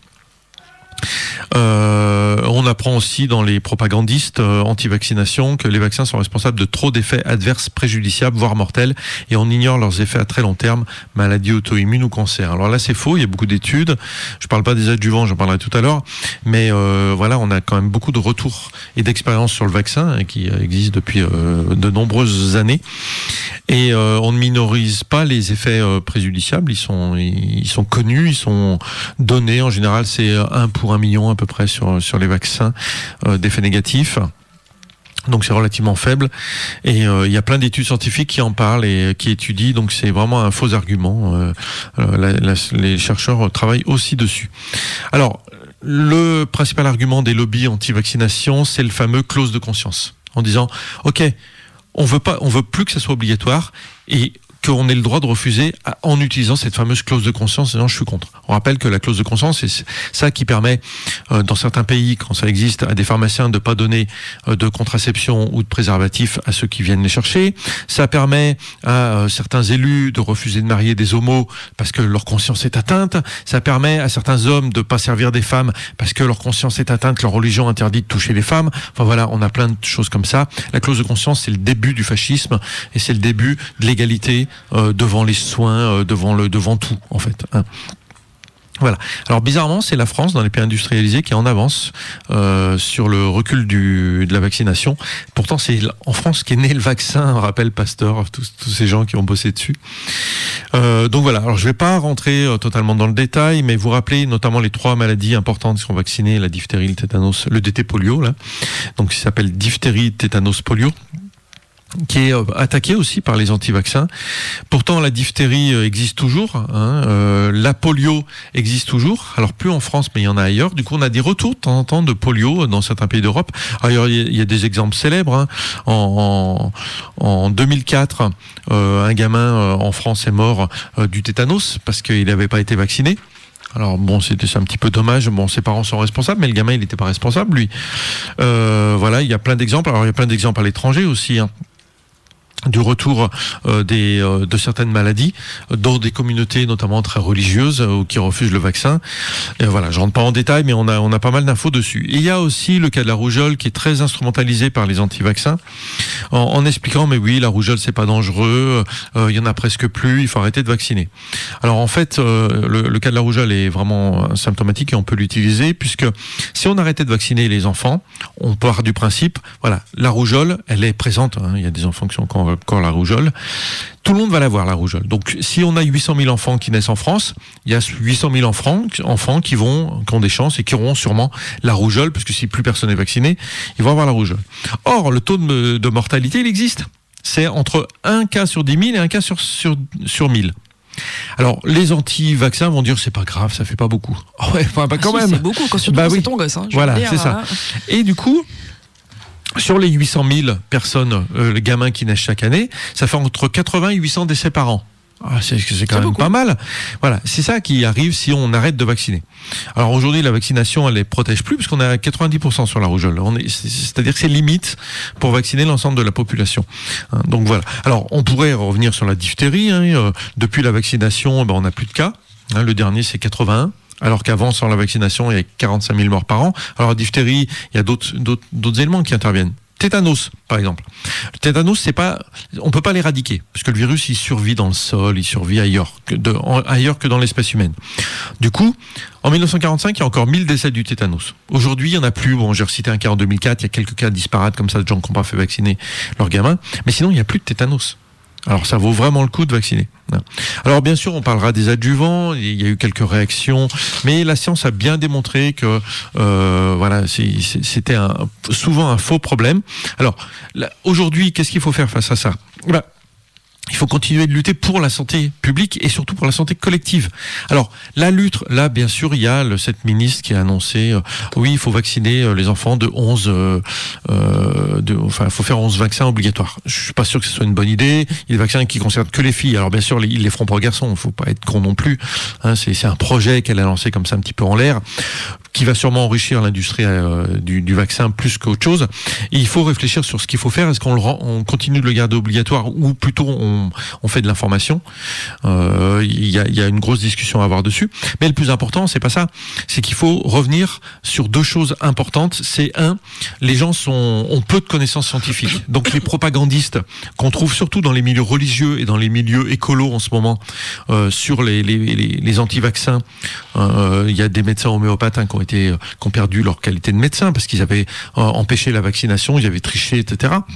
Euh, on apprend aussi dans les propagandistes euh, anti-vaccination que les vaccins sont responsables de trop d'effets adverses préjudiciables, voire mortels, et on ignore leurs effets à très long terme, maladies auto-immunes ou cancer. Alors là, c'est faux, il y a beaucoup d'études. Je parle pas des adjuvants, j'en parlerai tout à l'heure, mais euh, voilà, on a quand même beaucoup de retours et d'expériences sur le vaccin, hein, qui existe depuis euh, de nombreuses années. Et euh, on ne minorise pas les effets euh, préjudiciables, ils sont, ils sont connus, ils sont donnés. En général, c'est un pour un million à peu près sur, sur les vaccins euh, d'effets négatifs. Donc c'est relativement faible, et il euh, y a plein d'études scientifiques qui en parlent et qui étudient, donc c'est vraiment un faux argument. Euh, la, la, les chercheurs travaillent aussi dessus. Alors, le principal argument des lobbies anti-vaccination, c'est le fameux clause de conscience, en disant ok, on veut pas, on veut plus que ça soit obligatoire, et qu'on ait le droit de refuser en utilisant cette fameuse clause de conscience, sinon je suis contre. On rappelle que la clause de conscience, c'est ça qui permet, euh, dans certains pays, quand ça existe, à des pharmaciens de pas donner euh, de contraception ou de préservatif à ceux qui viennent les chercher. Ça permet à euh, certains élus de refuser de marier des homos parce que leur conscience est atteinte. Ça permet à certains hommes de pas servir des femmes parce que leur conscience est atteinte, leur religion interdit de toucher les femmes. Enfin voilà, on a plein de choses comme ça. La clause de conscience, c'est le début du fascisme, et c'est le début de l'égalité Euh, devant les soins, euh, devant le, devant tout en fait. Hein. Voilà. Alors bizarrement, c'est la France, dans les pays industrialisés, qui est en avance euh, sur le recul du, de la vaccination. Pourtant, c'est en France qu'est né le vaccin, rappelle Pasteur, tous, tous ces gens qui ont bossé dessus. Euh, donc voilà. Alors je vais pas rentrer euh, totalement dans le détail, mais vous rappelez notamment les trois maladies importantes qui sont vaccinées: la diphtérie, le tétanos, le D T polio là. Donc ça s'appelle diphtérie, tétanos, polio, qui est attaqué aussi par les anti-vaccins. Pourtant, la diphtérie existe toujours, hein, euh, la polio existe toujours, alors plus en France, mais il y en a ailleurs. Du coup, on a des retours de temps en temps de polio dans certains pays d'Europe. Alors, il y a des exemples célèbres. Hein. En, en, en deux mille quatre, euh, un gamin euh, en France est mort euh, du tétanos parce qu'il n'avait pas été vacciné. Alors bon, c'était c'est un petit peu dommage. Bon, ses parents sont responsables, mais le gamin, il n'était pas responsable, lui. Euh, voilà, il y a plein d'exemples. Alors, il y a plein d'exemples à l'étranger aussi, hein, du retour euh, des, euh, de certaines maladies dans des communautés notamment très religieuses euh, qui refusent le vaccin. Et voilà, je rentre pas en détail, mais on a on a pas mal d'infos dessus. Et il y a aussi le cas de la rougeole qui est très instrumentalisé par les anti-vaccins en, en expliquant mais oui, la rougeole c'est pas dangereux, euh, il y en a presque plus, il faut arrêter de vacciner. Alors en fait, euh, le, le cas de la rougeole est vraiment symptomatique et on peut l'utiliser, puisque si on arrêtait de vacciner les enfants, on part du principe, voilà, la rougeole, elle est présente, hein, il y a des enfants qui sont encore encore la rougeole. Tout le monde va l'avoir, la rougeole. Donc, si on a huit cent mille enfants qui naissent en France, il y a huit cent mille enfants, enfants qui vont, qui ont des chances et qui auront sûrement la rougeole, parce que si plus personne n'est vacciné, ils vont avoir la rougeole. Or, le taux de, de mortalité, il existe. C'est entre un cas sur dix mille et un cas sur, sur, sur mille. Alors, les anti-vaccins vont dire c'est pas grave, ça fait pas beaucoup. Oh ouais, bah, bah, quand ah, même. Si, c'est beaucoup, quand surtout bah, c'est oui. ton gosse. Hein, voilà, dire, c'est ça. Hein. Et du coup, sur les huit cent mille personnes, euh, les gamins qui naissent chaque année, ça fait entre quatre-vingts et huit cents décès par an. Ah, c'est, c'est quand c'est même beaucoup. Pas mal. Voilà, c'est ça qui arrive si on arrête de vacciner. Alors aujourd'hui, la vaccination, elle les protège plus, parce qu'on est à quatre-vingt-dix pour cent sur la rougeole. On est, c'est-à-dire que c'est limite pour vacciner l'ensemble de la population. Hein, donc voilà. Alors on pourrait revenir sur la diphtérie. Hein, euh, depuis la vaccination, ben, on n'a plus de cas. Hein, le dernier, c'est quatre-vingt-un. Alors qu'avant, sans la vaccination, il y a quarante-cinq mille morts par an. Alors, la diphtérie, il y a d'autres, d'autres, d'autres éléments qui interviennent. Tétanos, par exemple. Le tétanos, c'est pas, on peut pas l'éradiquer, parce que le virus, il survit dans le sol, il survit ailleurs que, de, en, ailleurs que dans l'espèce humaine. Du coup, en dix-neuf cent quarante-cinq, il y a encore mille décès du tétanos. Aujourd'hui, il y en a plus. Bon, j'ai recité un cas en deux mille quatre, il y a quelques cas disparates comme ça de gens qui n'ont pas fait vacciner leurs gamins. Mais sinon, il n'y a plus de tétanos. Alors ça vaut vraiment le coup de vacciner. Alors bien sûr, on parlera des adjuvants, il y a eu quelques réactions, mais la science a bien démontré que euh, voilà, c'est, c'était un, souvent un faux problème. Alors là, aujourd'hui, qu'est-ce qu'il faut faire face à ça ? Bah, il faut continuer de lutter pour la santé publique et surtout pour la santé collective. Alors, la lutte, là, bien sûr, il y a le, cette ministre qui a annoncé, euh, oui, il faut vacciner euh, les enfants de onze, euh, euh, de, enfin, il faut faire onze vaccins obligatoires. Je suis pas sûr que ce soit une bonne idée. Il y a des vaccins qui concernent que les filles. Alors, bien sûr, les, ils les feront pas aux garçons. Il faut pas être con non plus. Hein, c'est, c'est un projet qu'elle a lancé comme ça un petit peu en l'air, qui va sûrement enrichir l'industrie euh, du, du vaccin plus qu'autre chose. Et il faut réfléchir sur ce qu'il faut faire. Est-ce qu'on le rend, on continue de le garder obligatoire ou plutôt on On, on fait de l'information. Euh, il y a, il y a une grosse discussion à avoir dessus. Mais le plus important, c'est pas ça. C'est qu'il faut revenir sur deux choses importantes. C'est un, les gens sont, ont peu de connaissances scientifiques. Donc les propagandistes qu'on trouve surtout dans les milieux religieux et dans les milieux écolos en ce moment euh, sur les, les, les, les anti-vaccins. Euh, il y a des médecins homéopathes hein, qui ont été, qui ont perdu leur qualité de médecin parce qu'ils avaient euh, empêché la vaccination, ils avaient triché, et cetera.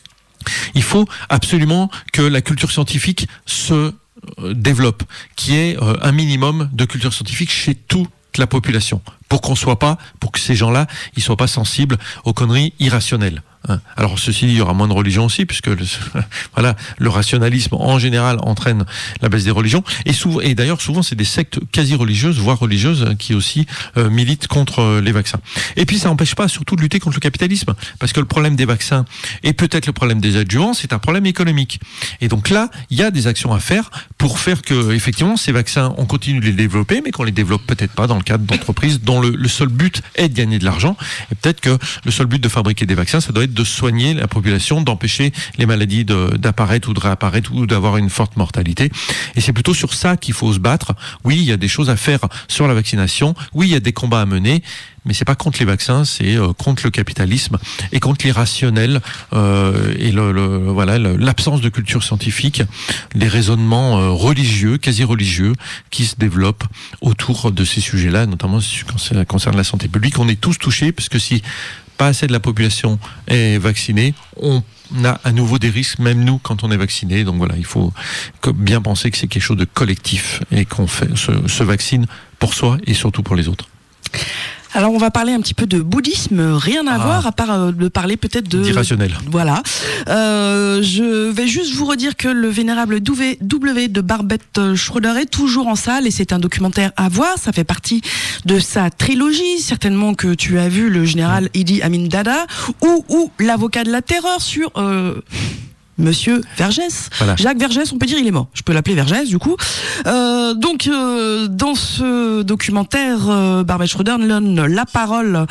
Il faut absolument que la culture scientifique se développe, qu'il y ait un minimum de culture scientifique chez toute la population, pour qu'on soit pas, pour que ces gens-là, ils soient pas sensibles aux conneries irrationnelles. Alors ceci dit, il y aura moins de religion aussi, puisque le, voilà, le rationalisme en général entraîne la baisse des religions. Et, souvent, et d'ailleurs, souvent, c'est des sectes quasi religieuses, voire religieuses, qui aussi euh, militent contre les vaccins. Et puis, ça n'empêche pas surtout de lutter contre le capitalisme, parce que le problème des vaccins et peut-être le problème des adjuvants, c'est un problème économique. Et donc là, il y a des actions à faire pour faire que, effectivement, ces vaccins, on continue de les développer, mais qu'on les développe peut-être pas dans le cadre d'entreprises dont le, le seul but est de gagner de l'argent. Et peut-être que le seul but de fabriquer des vaccins, ça doit être de soigner la population, d'empêcher les maladies de, d'apparaître ou de réapparaître ou d'avoir une forte mortalité. Et c'est plutôt sur ça qu'il faut se battre. Oui, il y a des choses à faire sur la vaccination. Oui, il y a des combats à mener. Mais c'est pas contre les vaccins, c'est euh, contre le capitalisme et contre l'irrationnel euh, et le, le, voilà le, l'absence de culture scientifique, les raisonnements euh, religieux, quasi religieux, qui se développent autour de ces sujets-là, notamment quand ça concerne la santé publique. On est tous touchés parce que si pas assez de la population est vaccinée, on a à nouveau des risques, même nous, quand on est vacciné. Donc voilà, il faut bien penser que c'est quelque chose de collectif et qu'on fait, se, se vaccine pour soi et surtout pour les autres. Alors on va parler un petit peu de bouddhisme, rien à ah. voir à part euh, de parler peut-être de... d'irrationnel. Voilà. Euh, je vais juste vous redire que le vénérable W de Barbet Schroeder est toujours en salle et c'est un documentaire à voir, ça fait partie de sa trilogie, certainement que tu as vu le général Idi Amin Dada ou, ou l'avocat de la terreur sur... Euh Monsieur Vergès, voilà. Jacques Vergès, on peut dire il est mort. Je peux l'appeler Vergès du coup. Euh, donc euh, dans ce documentaire, euh, Barbet Schroeder donne la parole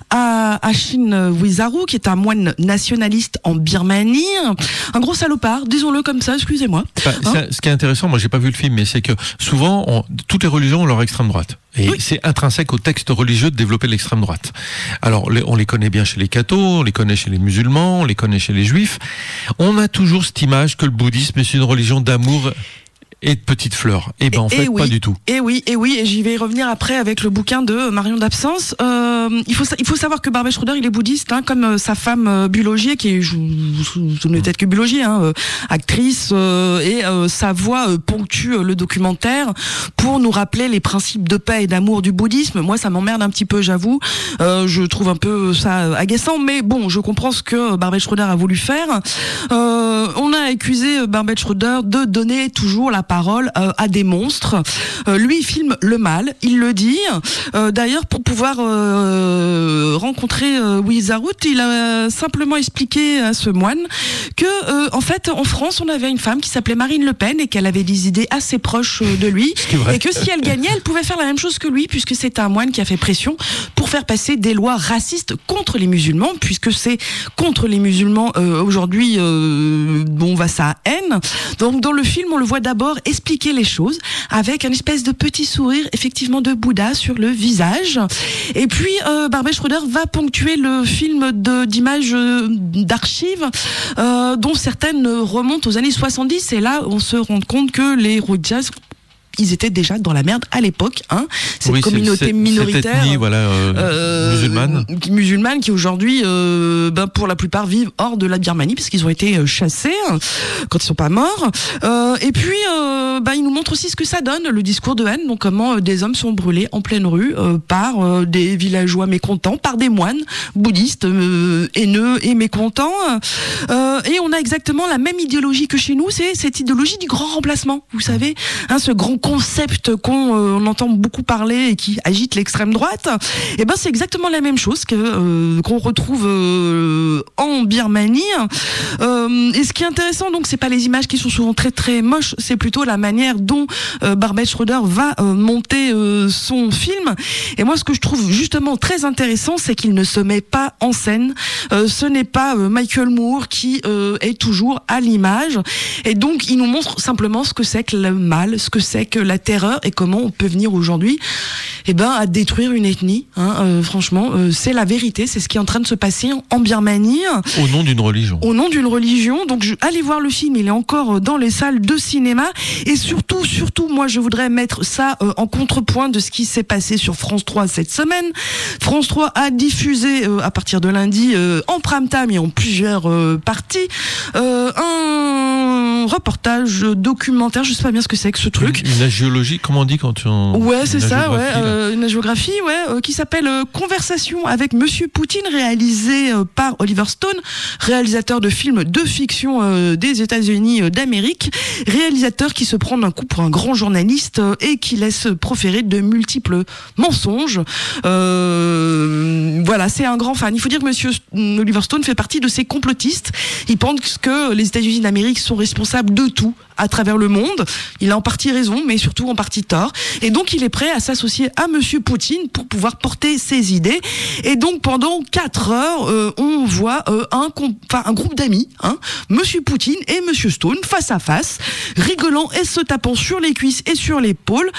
à Ashin Wizaru, qui est un moine nationaliste en Birmanie, un gros salopard, disons-le comme ça. Excusez-moi. Bah, hein ce qui est intéressant, moi j'ai pas vu le film, mais c'est que souvent on, toutes les religions ont leur extrême droite. Et oui. C'est intrinsèque au texte religieux de développer l'extrême droite. Alors, les, on les connaît bien chez les cathos, on les connaît chez les musulmans, on les connaît chez les juifs. On a toujours cette image que le bouddhisme est une religion d'amour et de petites fleurs. Et ben en et fait, oui, pas du tout. Et oui, et oui, et j'y vais revenir après avec le bouquin de Marion d'Absence. Euh, il faut il faut savoir que Barbet Schroeder, il est bouddhiste, hein, comme euh, sa femme euh, Bulogier, qui est, je vous souvenez peut-être que Bulogier, hein, euh, actrice, euh, et euh, sa voix euh, ponctue euh, le documentaire pour nous rappeler les principes de paix et d'amour du bouddhisme. Moi, ça m'emmerde un petit peu, j'avoue. Euh, je trouve un peu ça agaçant, mais bon, je comprends ce que Barbet Schroeder a voulu faire. Euh, on a accusé Barbet Schroeder de donner toujours la parole euh, à des monstres. Euh, lui, il filme le mal, il le dit. Euh, d'ailleurs, pour pouvoir euh, rencontrer euh, Wizaru, il a simplement expliqué à ce moine que, euh, en fait, en France, on avait une femme qui s'appelait Marine Le Pen et qu'elle avait des idées assez proches de lui, et que si elle gagnait, elle pouvait faire la même chose que lui, puisque c'est un moine qui a fait pression pour faire passer des lois racistes contre les musulmans, puisque c'est contre les musulmans euh, aujourd'hui euh, dont va sa haine. Donc, dans le film, on le voit d'abord expliquer les choses avec un espèce de petit sourire effectivement de Bouddha sur le visage. Et puis euh, Barbet Schroeder va ponctuer le film de, d'images euh, d'archives euh, dont certaines remontent aux années soixante-dix, et là on se rend compte que les Rohingyas ils étaient déjà dans la merde à l'époque. Hein. Cette oui, communauté c'est, minoritaire, cette ethnie, voilà, euh, euh, musulmane, musulmane qui aujourd'hui, euh, ben, pour la plupart, vivent hors de la Birmanie parce qu'ils ont été chassés quand ils sont pas morts. Euh, et puis, euh, ben, il nous montre aussi ce que ça donne, le discours de haine. Donc, comment euh, des hommes sont brûlés en pleine rue euh, par euh, des villageois mécontents, par des moines bouddhistes euh, haineux et mécontents. Euh, et on a exactement la même idéologie que chez nous, c'est cette idéologie du grand remplacement. Vous savez, hein, ce grand concept qu'on euh, on entend beaucoup parler et qui agite l'extrême droite. Et ben, c'est exactement la même chose que euh, qu'on retrouve euh, en Birmanie. Euh, et ce qui est intéressant, donc, c'est pas les images qui sont souvent très très moches, c'est plutôt la manière dont euh, Barbet Schroeder va euh, monter euh, son film. Et moi, ce que je trouve justement très intéressant, c'est qu'il ne se met pas en scène. Euh, ce n'est pas euh, Michael Moore qui euh, est toujours à l'image. Et donc, il nous montre simplement ce que c'est que le mal, ce que c'est que la terreur et comment on peut venir aujourd'hui, eh ben, à détruire une ethnie. Hein, euh, franchement, euh, c'est la vérité, c'est ce qui est en train de se passer en Birmanie. Au nom d'une religion. Au nom d'une religion. Donc, je, allez voir le film, il est encore dans les salles de cinéma. Et surtout, surtout, moi, je voudrais mettre ça euh, en contrepoint de ce qui s'est passé sur France trois cette semaine. France trois a diffusé, euh, à partir de lundi, euh, en prime time et en plusieurs euh, parties, euh, un reportage documentaire, je sais pas bien ce que c'est que ce truc. Une, une agiologie, comment on dit quand tu en... Ouais, c'est ça, ouais, euh, une géographie, ouais, euh, qui s'appelle euh, Conversation avec Monsieur Poutine, réalisé euh, par Oliver Stone, réalisateur de films de fiction euh, des États-Unis euh, d'Amérique, réalisateur qui se prend d'un coup pour un grand journaliste euh, et qui laisse proférer de multiples mensonges. Euh, voilà, c'est un grand fan. Il faut dire que Monsieur Oliver Stone fait partie de ces complotistes. Il pense que les États-Unis d'Amérique sont responsables de tout à travers le monde. Il a en partie raison, mais surtout en partie tort. Et donc, il est prêt à s'associer à Monsieur Poutine pour pouvoir porter ses idées. Et donc, pendant quatre heures, euh, on voit euh, un, enfin, un groupe d'amis, hein, Monsieur Poutine et Monsieur Stone, face à face, rigolant et se tapant sur les cuisses et sur l'épaule.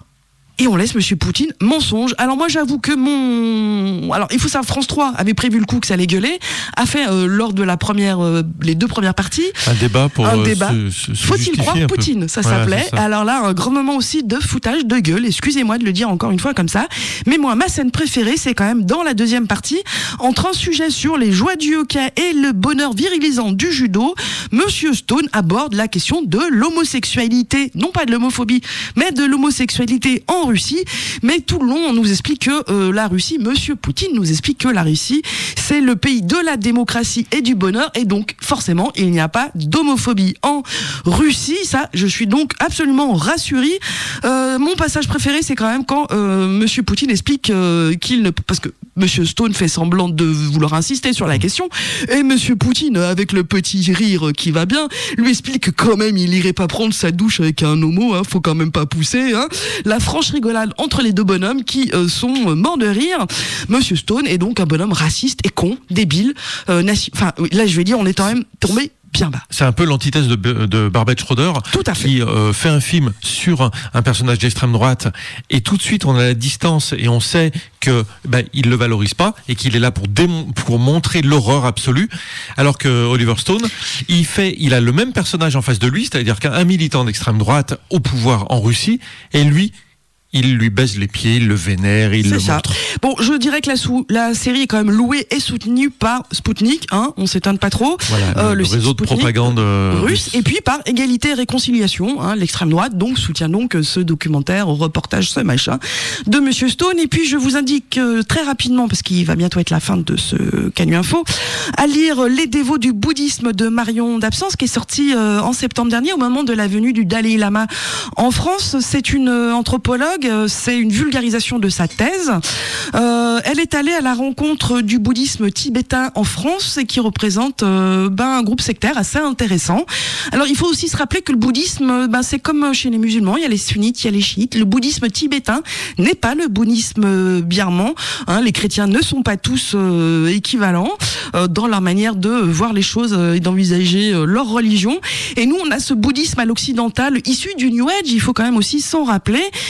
Et on laisse Monsieur Poutine mensonge. Alors moi, j'avoue que mon... Alors, il faut savoir, France trois avait prévu le coup que ça allait gueuler, a fait euh, lors de la première, euh, les deux premières parties, un débat pour un euh, débat. Se, se Faut-il croire Poutine, ça voilà, s'appelait. ça. Alors là, un grand moment aussi de foutage de gueule. Excusez-moi de le dire encore une fois comme ça. Mais moi, ma scène préférée, c'est quand même dans la deuxième partie, entre un sujet sur les joies du hockey et le bonheur virilisant du judo. Monsieur Stone aborde la question de l'homosexualité, non pas de l'homophobie, mais de l'homosexualité en Russie. Mais tout le long, on nous explique que euh, la Russie, Monsieur Poutine nous explique que la Russie, c'est le pays de la démocratie et du bonheur, et donc forcément, il n'y a pas d'homophobie en Russie. Ça, je suis donc absolument rassurée. Euh, mon passage préféré, c'est quand même quand euh, Monsieur Poutine explique euh, qu'il ne... Parce que Monsieur Stone fait semblant de vouloir insister sur la question, et Monsieur Poutine, avec le petit rire qui va bien, lui explique que quand même il irait pas prendre sa douche avec un homo, hein, faut quand même pas pousser, hein. La franche rigolade entre les deux bonhommes qui euh, sont morts de rire. Monsieur Stone est donc un bonhomme raciste et con, débile, euh, nation... enfin là je vais dire on est quand même tombé bien bas. C'est un peu l'antithèse de, de Barbet Schroeder, tout à fait. Qui euh, fait un film sur un, un personnage d'extrême droite, et tout de suite on a la distance et on sait que ben, il le valorise pas et qu'il est là pour démon- pour montrer l'horreur absolue, alors que Oliver Stone, il fait, il a le même personnage en face de lui, c'est-à-dire qu'un militant d'extrême droite au pouvoir en Russie, et lui, il lui baise les pieds, il le vénère, il c'est le ça. montre. Bon, je dirais que la, sou- la série est quand même louée et soutenue par Sputnik, hein, on s'étonne pas trop. Voilà, euh, le, le le réseau de Sputnik, propagande euh, russe, et puis par Égalité et Réconciliation, hein, l'extrême droite, donc soutient donc ce documentaire, reportage, ce machin de Monsieur Stone. Et puis je vous indique euh, très rapidement, parce qu'il va bientôt être la fin de ce Canu Info, à lire Les dévots du bouddhisme de Marion d'Absence, qui est sorti euh, en septembre dernier au moment de la venue du Dalai Lama en France. C'est une euh, anthropologue, euh, c'est une vulgarisation de sa thèse. Euh, elle est allée à la rencontre du bouddhisme tibétain en France, et qui représente euh, ben, un groupe sectaire assez intéressant. Alors il faut aussi se rappeler que le bouddhisme, ben, c'est comme chez les musulmans, il y a les sunnites, il y a les chiites. Le bouddhisme tibétain n'est pas le bouddhisme birman, hein, les chrétiens ne sont pas tous euh, équivalents euh, dans leur manière de voir les choses euh, et d'envisager euh, leur religion. Et nous, on a ce bouddhisme à l'occidental issu du New Age, il faut quand même aussi s'en rappeler.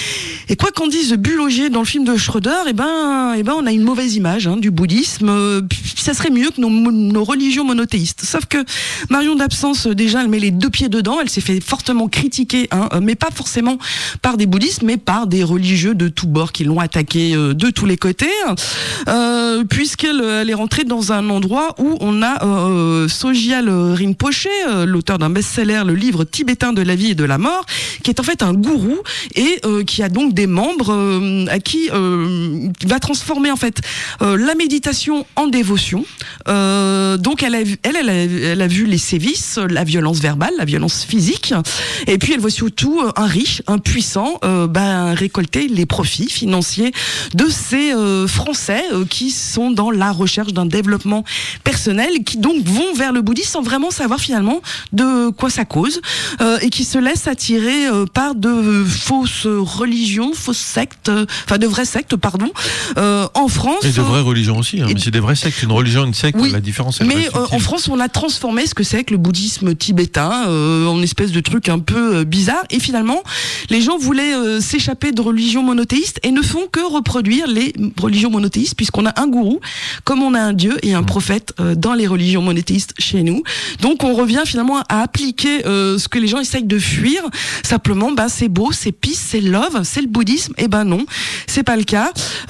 Et quoi qu'en dise Bulogier dans le film de Schroeder, eh ben, eh ben, on a une mauvaise image hein, du bouddhisme. Euh, ça serait mieux que nos, nos religions monothéistes. Sauf que Marion d'Absence, déjà, elle met les deux pieds dedans. Elle s'est fait fortement critiquer, hein, mais pas forcément par des bouddhistes, mais par des religieux de tous bords qui l'ont attaqué euh, de tous les côtés, euh, puisqu'elle elle est rentrée dans un endroit où on a euh, Sogyal Rinpoché, euh, l'auteur d'un best-seller, le livre tibétain de la vie et de la mort, qui est en fait un gourou et euh, qui a donc des membres euh, à qui euh, va transformer en fait euh, la méditation en dévotion. Euh, donc elle a, elle, elle, a, elle a vu les sévices, la violence verbale, la violence physique, et puis elle voit surtout un riche, un puissant, euh, ben, récolter les profits financiers de ces euh, Français euh, qui sont dans la recherche d'un développement personnel, qui donc vont vers le bouddhisme sans vraiment savoir finalement de quoi ça cause, euh, et qui se laissent attirer euh, par de fausses religions, fausses sectes, euh, enfin de vraies sectes, pardon, euh, en France. Et de vraies religions aussi, hein, mais c'est des vraies sectes. Une religion, une secte, oui, la différence est mais euh, en France, on a transformé ce que c'est que le bouddhisme tibétain euh, en espèce de truc un peu euh, bizarre, et finalement, les gens voulaient euh, s'échapper de religions monothéistes et ne font que reproduire les religions monothéistes, puisqu'on a un gourou, comme on a un dieu et un prophète euh, dans les religions monothéistes chez nous. Donc on revient finalement à appliquer euh, ce que les gens essayent de fuir. Simplement, bah c'est beau, c'est peace, c'est love, c'est le bouddhisme. Et ben non, c'est pas le cas.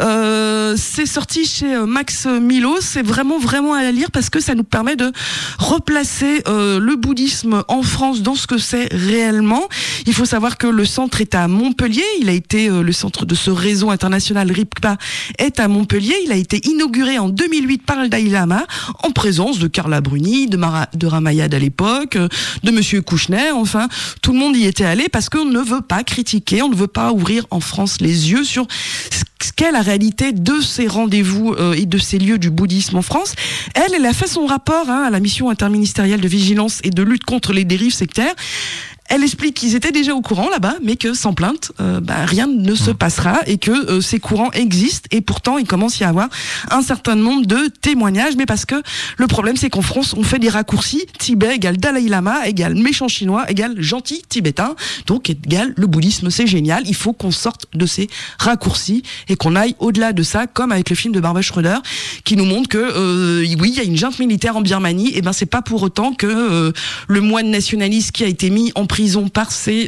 Euh, c'est sorti chez Max Milo. C'est vraiment vraiment à lire parce que ça nous permet de replacer euh, le bouddhisme en France dans ce que c'est réellement. Il faut savoir que le centre est à Montpellier. Il a été euh, le centre de ce réseau international Ripka est à Montpellier. Il a été inauguré en deux mille huit par le Dalai Lama en présence de Carla Bruni, de, Mara, de Ramayad à l'époque, de Monsieur Kouchner. Enfin, tout le monde y était allé parce qu'on ne veut pas critiquer, on ne veut pas ouvrir en France les yeux sur ce qu'est la réalité de ces rendez-vous euh, et de ces lieux du bouddhisme en France. Elle, elle a fait son rapport hein, à la mission interministérielle de vigilance et de lutte contre les dérives sectaires. Elle explique qu'ils étaient déjà au courant là-bas, mais que sans plainte, euh, bah, rien ne se passera et que euh, ces courants existent. Et pourtant, il commence à y avoir un certain nombre de témoignages. Mais parce que le problème, c'est qu'en France, on fait des raccourcis. Tibet égale Dalai Lama, égale méchant chinois, égale gentil tibétain. Donc, égale le bouddhisme, c'est génial. Il faut qu'on sorte de ces raccourcis et qu'on aille au-delà de ça, comme avec le film de Barbara Schroeder, qui nous montre que, euh, oui, il y a une junte militaire en Birmanie. Et ben, c'est pas pour autant que euh, le moine nationaliste qui a été mis en prison par ces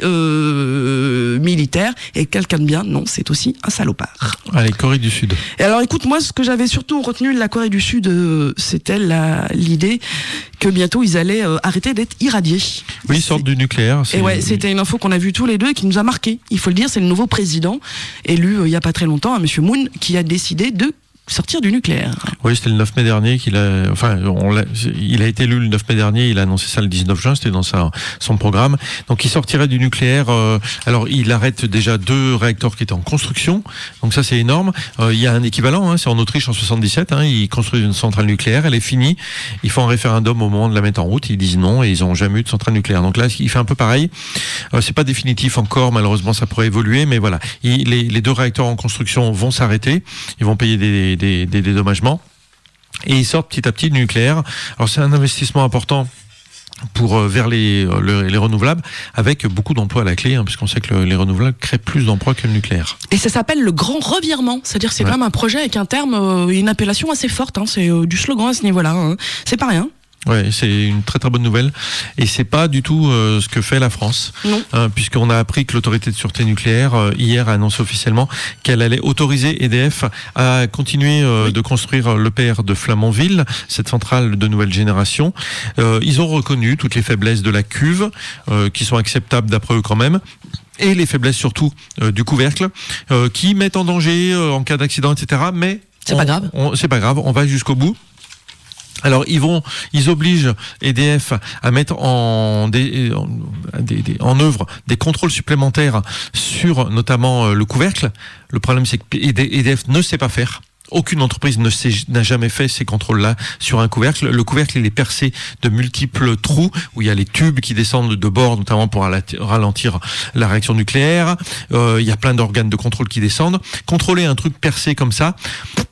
euh, militaires et quelqu'un de bien, non, c'est aussi un salopard. Allez, Corée du Sud. Et alors écoute, moi ce que j'avais surtout retenu de la Corée du Sud, euh, c'était la, l'idée que bientôt ils allaient euh, arrêter d'être irradiés. Oui, ils sortent du nucléaire. Et ouais, c'était une info qu'on a vue tous les deux et qui nous a marqué. Il faut le dire, c'est le nouveau président élu euh, il y a pas très longtemps, hein, Monsieur Moon, qui a décidé de sortir du nucléaire. Oui, c'était le neuf mai dernier qu'il a, enfin, on l'a, il a été élu le neuf mai dernier, il a annoncé ça le dix-neuf juin, c'était dans sa, son programme. Donc, il sortirait du nucléaire, euh, alors, il arrête déjà deux réacteurs qui étaient en construction. Donc, ça, c'est énorme. Euh, il y a un équivalent, hein, c'est en Autriche en soixante-dix-sept, hein, ils construisent une centrale nucléaire, elle est finie. Ils font un référendum au moment de la mettre en route, ils disent non et ils ont jamais eu de centrale nucléaire. Donc là, il fait un peu pareil. Euh, c'est pas définitif encore, malheureusement, ça pourrait évoluer, mais voilà. Il, les, les deux réacteurs en construction vont s'arrêter. Ils vont payer des, Des, des dédommagements et ils sortent petit à petit du nucléaire. Alors c'est un investissement important pour euh, vers les, euh, les renouvelables avec beaucoup d'emplois à la clé, hein, puisqu'on sait que le, les renouvelables créent plus d'emplois que le nucléaire. Et ça s'appelle le grand revirement, c'est-à-dire que c'est ouais. quand même un projet avec un terme, euh, une appellation assez forte, hein, c'est euh, du slogan à ce niveau-là, hein. C'est pas rien. Ouais, c'est une très très bonne nouvelle et c'est pas du tout euh, ce que fait la France, euh, puisqu'on a appris que l'autorité de sûreté nucléaire euh, hier a annoncé officiellement qu'elle allait autoriser E D F à continuer euh, oui. de construire l'E P R de Flamanville, cette centrale de nouvelle génération. Euh, ils ont reconnu toutes les faiblesses de la cuve euh, qui sont acceptables d'après eux quand même. Et les faiblesses surtout euh, du couvercle euh, qui mettent en danger euh, en cas d'accident, et cetera. Mais c'est on, pas grave. On, c'est pas grave, on va jusqu'au bout. Alors ils vont, ils obligent E D F à mettre en des, en, des, des, en œuvre des contrôles supplémentaires sur notamment euh, le couvercle. Le problème c'est que E D F ne sait pas faire. Aucune entreprise ne sait, n'a jamais fait ces contrôles-là sur un couvercle. Le couvercle, il est percé de multiples trous où il y a les tubes qui descendent de bord, notamment pour ralentir la réaction nucléaire. Euh, il y a plein d'organes de contrôle qui descendent. Contrôler un truc percé comme ça,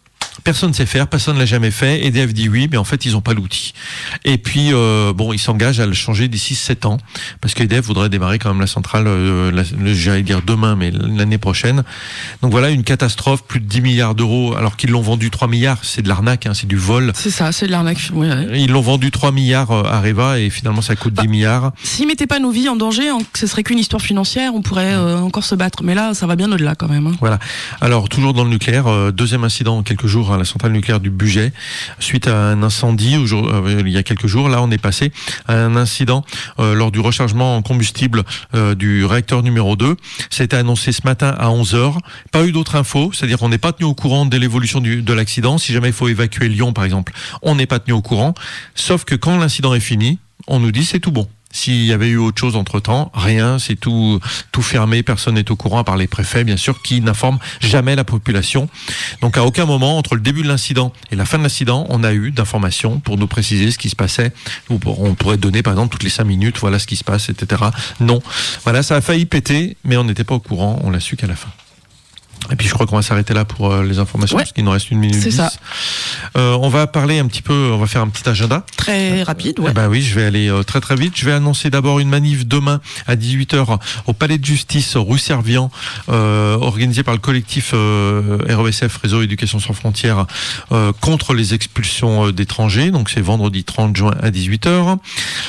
personne ne sait faire, personne ne l'a jamais fait. E D F dit oui, mais en fait, ils n'ont pas l'outil. Et puis, euh, bon, ils s'engagent à le changer d'ici sept ans, parce que E D F voudrait démarrer quand même la centrale, euh, la, j'allais dire demain, mais l'année prochaine. Donc voilà, une catastrophe, plus de dix milliards d'euros, alors qu'ils l'ont vendu trois milliards, c'est de l'arnaque, hein, c'est du vol. C'est ça, c'est de l'arnaque. Oui, oui. Ils l'ont vendu trois milliards à Areva, et finalement, ça coûte bah, dix milliards. S'ils mettaient pas nos vies en danger, ce serait qu'une histoire financière, on pourrait euh, encore se battre. Mais là, ça va bien au-delà quand même. Hein. Voilà. Alors, toujours dans le nucléaire, euh, deuxième incident en quelques jours à la centrale nucléaire du Bugey, suite à un incendie euh, il y a quelques jours. Là, on est passé à un incident euh, lors du rechargement en combustible euh, du réacteur numéro deux. Ça a été annoncé ce matin à onze heures. Pas eu d'autres infos, c'est-à-dire qu'on n'est pas tenu au courant de l'évolution du, de l'accident. Si jamais il faut évacuer Lyon, par exemple, on n'est pas tenu au courant. Sauf que quand l'incident est fini, on nous dit c'est tout bon. S'il y avait eu autre chose entre-temps, rien, c'est tout, tout fermé, personne n'est au courant, à part les préfets, bien sûr, qui n'informent jamais la population. Donc à aucun moment, entre le début de l'incident et la fin de l'incident, on a eu d'informations pour nous préciser ce qui se passait. On pourrait donner, par exemple, toutes les cinq minutes, voilà ce qui se passe, et cetera. Non. Voilà, ça a failli péter, mais on n'était pas au courant, on l'a su qu'à la fin. Et puis je crois qu'on va s'arrêter là pour euh, les informations, ouais, parce qu'il nous reste une minute c'est dix. Ça. Euh, on va parler un petit peu, on va faire un petit agenda. Très rapide, ouais. Eh ben oui, je vais aller euh, très très vite. Je vais annoncer d'abord une manif demain à dix-huit heures au Palais de Justice, rue Servian, euh, organisée par le collectif euh, R E S F, Réseau Éducation Sans Frontières, euh, contre les expulsions euh, d'étrangers. Donc c'est vendredi trente juin à dix-huit heures.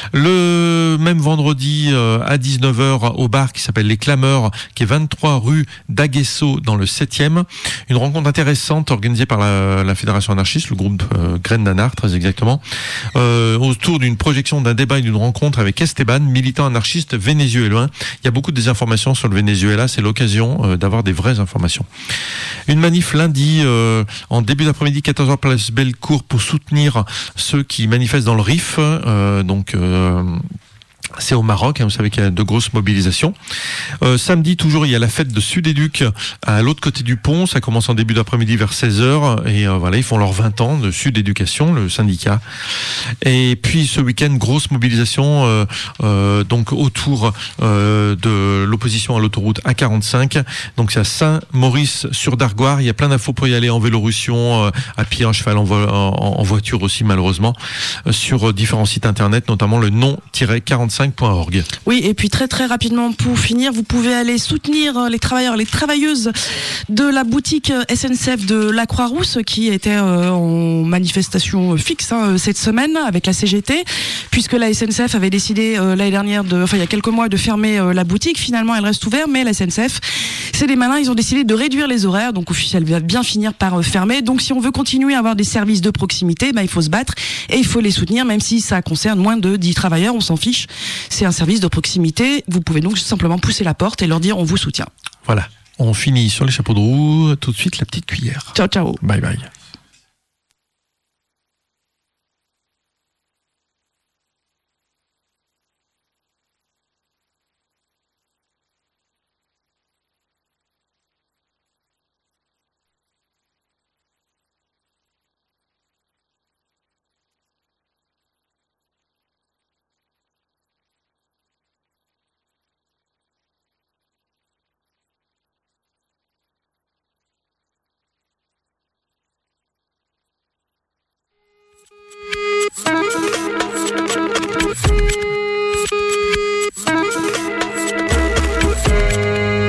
Le même vendredi euh, à dix-neuf heures au bar qui s'appelle Les Clameurs, qui est vingt-trois rue d'Aguesso dans le septième. Une rencontre intéressante organisée par la, la Fédération anarchiste, le groupe euh, Graines d'Anarch, très exactement, euh, autour d'une projection d'un débat et d'une rencontre avec Esteban, militant anarchiste vénézuélien. Il y a beaucoup de désinformations sur le Venezuela, c'est l'occasion euh, d'avoir des vraies informations. Une manif lundi, euh, en début d'après-midi, quatorze heures place Bellecour, pour soutenir ceux qui manifestent dans le R I F, euh, donc... Euh, c'est au Maroc, hein, vous savez qu'il y a de grosses mobilisations. Euh, samedi, toujours, il y a la fête de Sud-Éduc à l'autre côté du pont. Ça commence en début d'après-midi vers seize heures. Et euh, voilà, ils font leurs vingt ans de Sud-Éducation, le syndicat. Et puis ce week-end, grosse mobilisation euh, euh, donc autour euh, de l'opposition à l'autoroute A quarante-cinq. Donc c'est à Saint-Maurice-sur-Dargoire. Il y a plein d'infos pour y aller en Vélorussion, euh, à pied, en cheval, en, vo- en, en voiture aussi malheureusement, euh, sur différents sites internet, notamment le nom quarante-cinq point org. Oui, et puis très très rapidement pour finir, vous pouvez aller soutenir les travailleurs, les travailleuses de la boutique S N C F de la Croix-Rousse qui était euh, en manifestation fixe hein, cette semaine avec la C G T, puisque la S N C F avait décidé euh, l'année dernière, de, enfin il y a quelques mois, de fermer euh, la boutique. Finalement, elle reste ouverte, mais la S N C F, c'est des malins, ils ont décidé de réduire les horaires, donc elle va bien finir par euh, fermer. Donc si on veut continuer à avoir des services de proximité, bah, il faut se battre et il faut les soutenir, même si ça concerne moins de dix travailleurs, on s'en fiche. C'est un service de proximité. Vous pouvez donc simplement pousser la porte et leur dire on vous soutient. Voilà. On finit sur les chapeaux de roue. Tout de suite, la petite cuillère. Ciao, ciao. Bye bye.